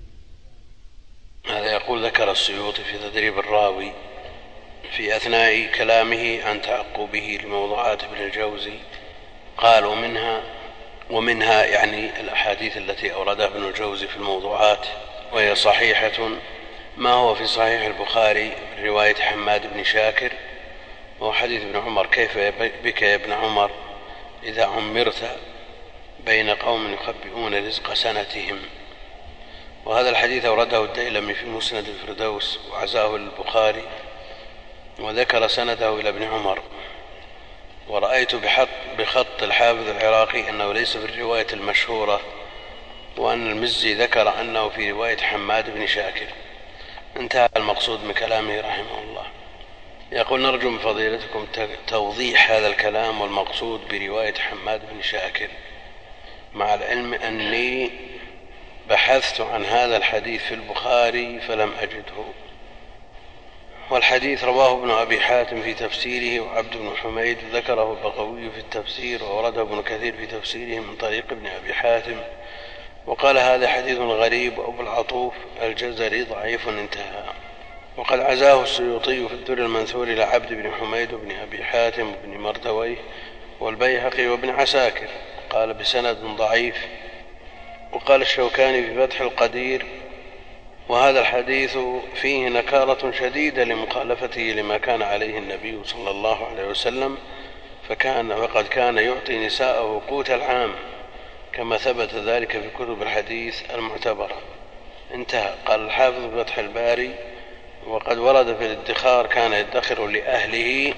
S2: هذا يقول ذكر السيوطي في تدريب الراوي في أثناء كلامه عن تعقبه لموضوعات ابن الجوزي، قالوا ومنها يعني الأحاديث التي أوردها ابن الجوزي في الموضوعات وهي صحيحة، ما هو في صحيح البخاري من رواية حماد بن شاكر وهو حديث ابن عمر: كيف بك يا ابن عمر إذا عمرت بين قوم يخبئون رزق سنتهم وهذا الحديث أورده الديلمي في مسند الفردوس وعزاه البخاري وذكر سنده إلى ابن عمر. ورأيت بخط الحافظ العراقي أنه ليس في الرواية المشهورة، وأن المزي ذكر أنه في رواية حماد بن شاكر. انتهى المقصود من كلامه رحمه الله. يقول: نرجو من فضيلتكم توضيح هذا الكلام والمقصود برواية حماد بن شاكر، مع العلم أني بحثت عن هذا الحديث في البخاري فلم أجده. والحديث رواه ابن أبي حاتم في تفسيره وعبد بن حميد، ذكره البغوي في التفسير وورده ابن كثير في تفسيره من طريق ابن أبي حاتم، وقال: هذا حديث غريب. وأبو العطوف الجزري ضعيف. انتهى. وقد عزاه السيوطي في الدر المنثور إلى عبد بن حميد وابن أبي حاتم وابن مردويه والبيهقي وابن عساكر، قال بسند ضعيف. وقال الشوكاني في فتح القدير: وهذا الحديث فيه نكارة شديدة لمخالفته لما كان عليه النبي صلى الله عليه وسلم، وقد كان يعطي نساءه قوت العام، كما ثبت ذلك في كتب الحديث المعتبرة. انتهى. قال الحافظ في فتح الباري: وقد ورد في الادخار كان يدخر لأهله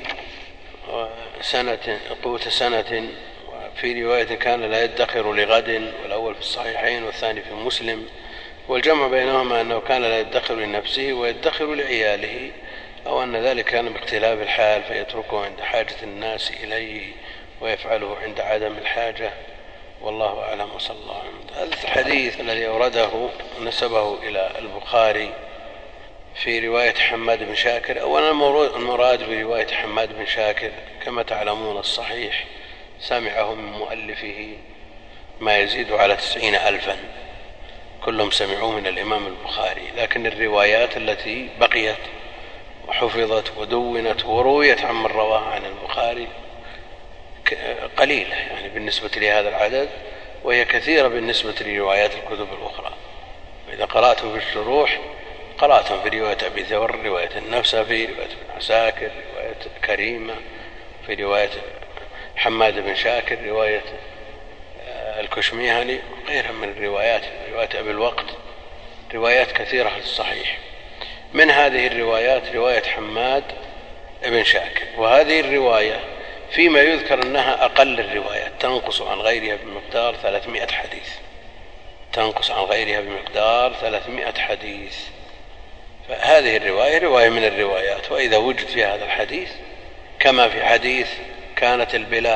S2: قوت سنة، وفي رواية كان لا يدخر لغد، والأول في الصحيحين والثاني في مسلم. والجمع بينهما أنه كان لا يدخر لنفسه ويدخر لعياله، أو أن ذلك كان باختلاف الحال فيتركه عند حاجة الناس إليه ويفعله عند عدم الحاجة، والله أعلم. وصلى الله عليه وسلم. هذا الحديث الذي أورده نسبه إلى البخاري في رواية حماد بن شاكر. أولا المراد برواية حماد بن شاكر كما تعلمون الصحيح سمعه من مؤلفه ما يزيد على 90,000، كلهم سمعوه من الإمام البخاري، لكن الروايات التي بقيت وحفظت ودونت ورويت عن من رواها عن البخاري قليلة يعني بالنسبة لهذا العدد، وهي كثيرة بالنسبة لروايات الكتب الأخرى. إذا قرأتم في الشروح قرأتم في رواية أبي ذر، رواية النفسي، رواية ابن عساكر، رواية كريمة، في رواية حماد بن شاكر، رواية الكشميهني، وغيرها من الروايات، رواية أبي الوقت، روايات كثيرة في الصحيح. من هذه الروايات رواية حماد بن شاكر، وهذه الرواية فيما يذكر أنها أقل الروايات، تنقص عن غيرها بمقدار 300 حديث، تنقص عن غيرها بمقدار 300 حديث. فهذه الرواية رواية من الروايات، وإذا وجد في هذا الحديث كما في حديث كانت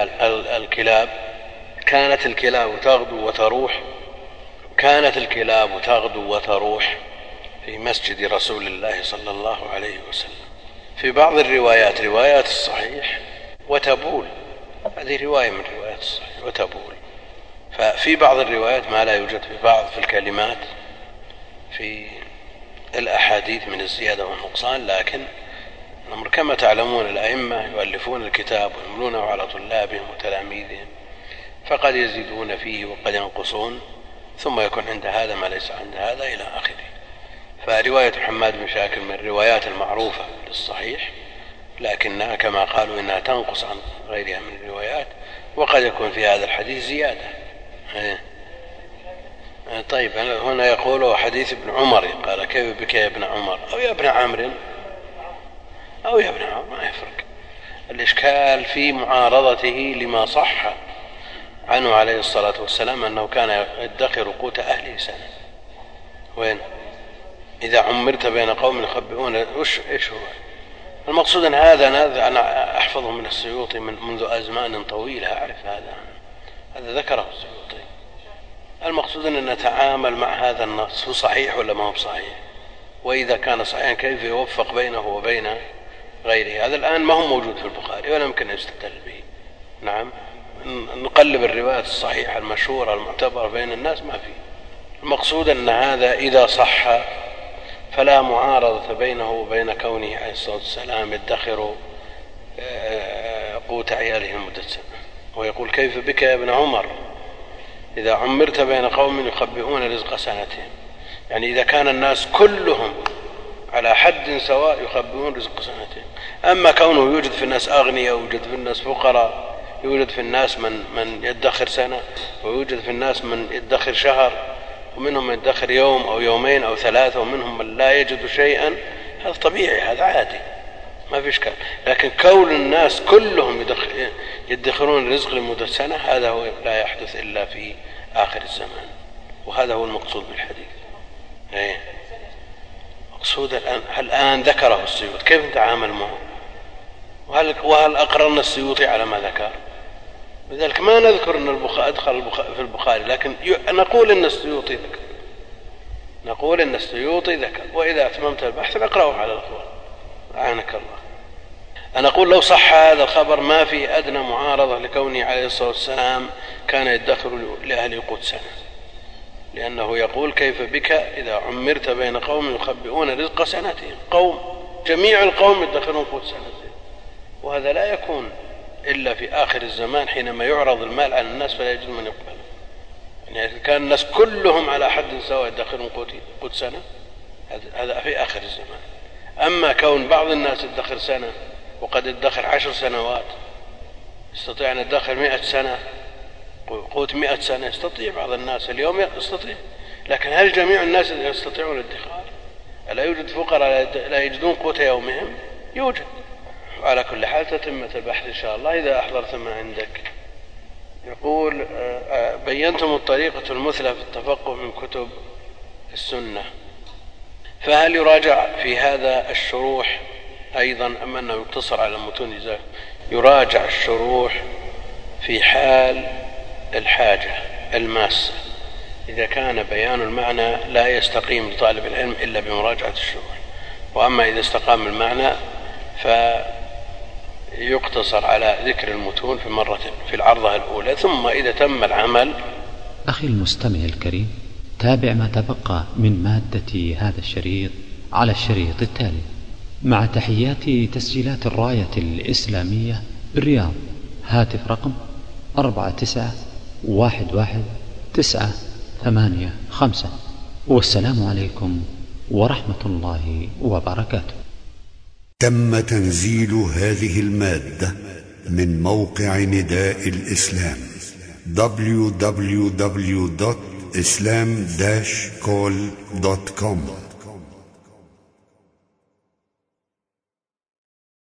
S2: الكلاب تغدو وتروح، كانت الكلاب تغدو وتروح في مسجد رسول الله صلى الله عليه وسلم. في بعض الروايات روايات الصحيح وتبول، هذه رواية من روايات الصحيح وتبول. ففي بعض الروايات ما لا يوجد في بعض في الكلمات في الأحاديث من الزيادة والنقصان، لكن الأمر كما تعلمون الأئمة يؤلفون الكتاب ويملونه على طلابهم وتلاميذهم، فقد يزيدون فيه وقد ينقصون، ثم يكون عند هذا ما ليس عند هذا إلى آخره. فرواية حماد بن شاكر من الروايات المعروفة للصحيح، لكنها كما قالوا إنها تنقص عن غيرها من الروايات، وقد يكون في هذا الحديث زيادة. طيب هنا يقول حديث ابن عمر، قال كيف بك يا ابن عمر، أو يا ابن عمرو أو يا ابن عمر، ما يفرق. الإشكال في معارضته لما صح عنه عليه الصلاة والسلام أنه كان يدخر قوت أهله سنة. وين؟ إذا عمرت بين قوم يخبئون، إيش هو المقصود؟ أن هذا أنا أحفظه من السيوطي منذ أزمان طويلة، أعرف هذا ذكره السيوطي. المقصود أن نتعامل مع هذا النص، هو صحيح ولا ما هو صحيح؟ وإذا كان صحيحا كيف يوفق بينه وبين غيره؟ هذا الآن ما هو موجود في البخاري ولا يمكن يستدل به. نعم، نقلب الروايات الصحيحة المشهورة المعتبرة بين الناس، ما في. المقصود أن هذا إذا صح فلا معارضة بينه وبين كونه عليه الصلاة والسلام يدخر قوت عياله لمدة سنة. ويقول كيف بك يا ابن عمر إذا عمرت بين قوم يخبئون رزق سنتهم، يعني إذا كان الناس كلهم على حد سواء يخبئون رزق سنتهم. أما كونه يوجد في الناس أغنياء ويوجد في الناس فقراء، يوجد في الناس من يدخر سنة ويوجد في الناس من يدخر شهر، ومنهم من يدخر يوم أو يومين أو ثلاثة، ومنهم من لا يجد شيئا، هذا طبيعي، هذا عادي، ما في إشكال. لكن كون الناس كلهم يدخرون الرزق لمدة سنة، هذا هو لا يحدث إلا في آخر الزمان، وهذا هو المقصود بالحديث. مقصود الآن ذكره السيوطي، كيف نتعامل معه؟ وهل أقررنا السيوطي على ما ذكر؟ لذلك ما نذكر أن أدخل في البخاري، لكن نقول أن السيوطي ذكر، وإذا أتممت البحث نقرأه على الأخوان. أعانك الله. أنا أقول لو صح هذا الخبر ما في أدنى معارضة لكونه عليه الصلاة والسلام كان يدخر لأهل قوت سنة، لأنه يقول كيف بك إذا عمرت بين قوم يخبئون رزق سنتهم، قوم جميع القوم يدخرون قوت سنتهم، وهذا لا يكون إلا في آخر الزمان حينما يعرض المال على الناس فلا يجد من يقبله. يعني كان الناس كلهم على حد سواء يدخرون قوت سنة، هذا في آخر الزمان. أما كون بعض الناس يدخر سنة وقد يدخر 10 سنوات، يستطيع أن يدخر 100 سنة قوت 100 سنة، يستطيع بعض الناس اليوم يستطيع، لكن هل جميع الناس يستطيعون الادخار؟ ألا يوجد فقراء لا يجدون قوت يومهم؟ يوجد. وعلى كل حال تتمة البحث إن شاء الله إذا أحضرت ما عندك. يقول بينتم الطريقة المثلى في التفقه من كتب السنة، فهل يراجع في هذا الشروح أيضا أم أنه يقتصر على المتون؟ يراجع الشروح في حال الحاجة الماسة، إذا كان بيان المعنى لا يستقيم لطالب العلم إلا بمراجعة الشروح، وأما إذا استقام المعنى فيقتصر على ذكر المتون في العرضة الأولى، ثم إذا تم العمل.
S1: أخي المستمع الكريم، تابع ما تبقى من مادة هذا الشريط على الشريط التالي، مع تحيات تسجيلات الراية الإسلامية بالرياض. هاتف رقم 49111985. والسلام عليكم ورحمة الله وبركاته.
S5: تم تنزيل هذه المادة من موقع نداء الإسلام www.islam-call.com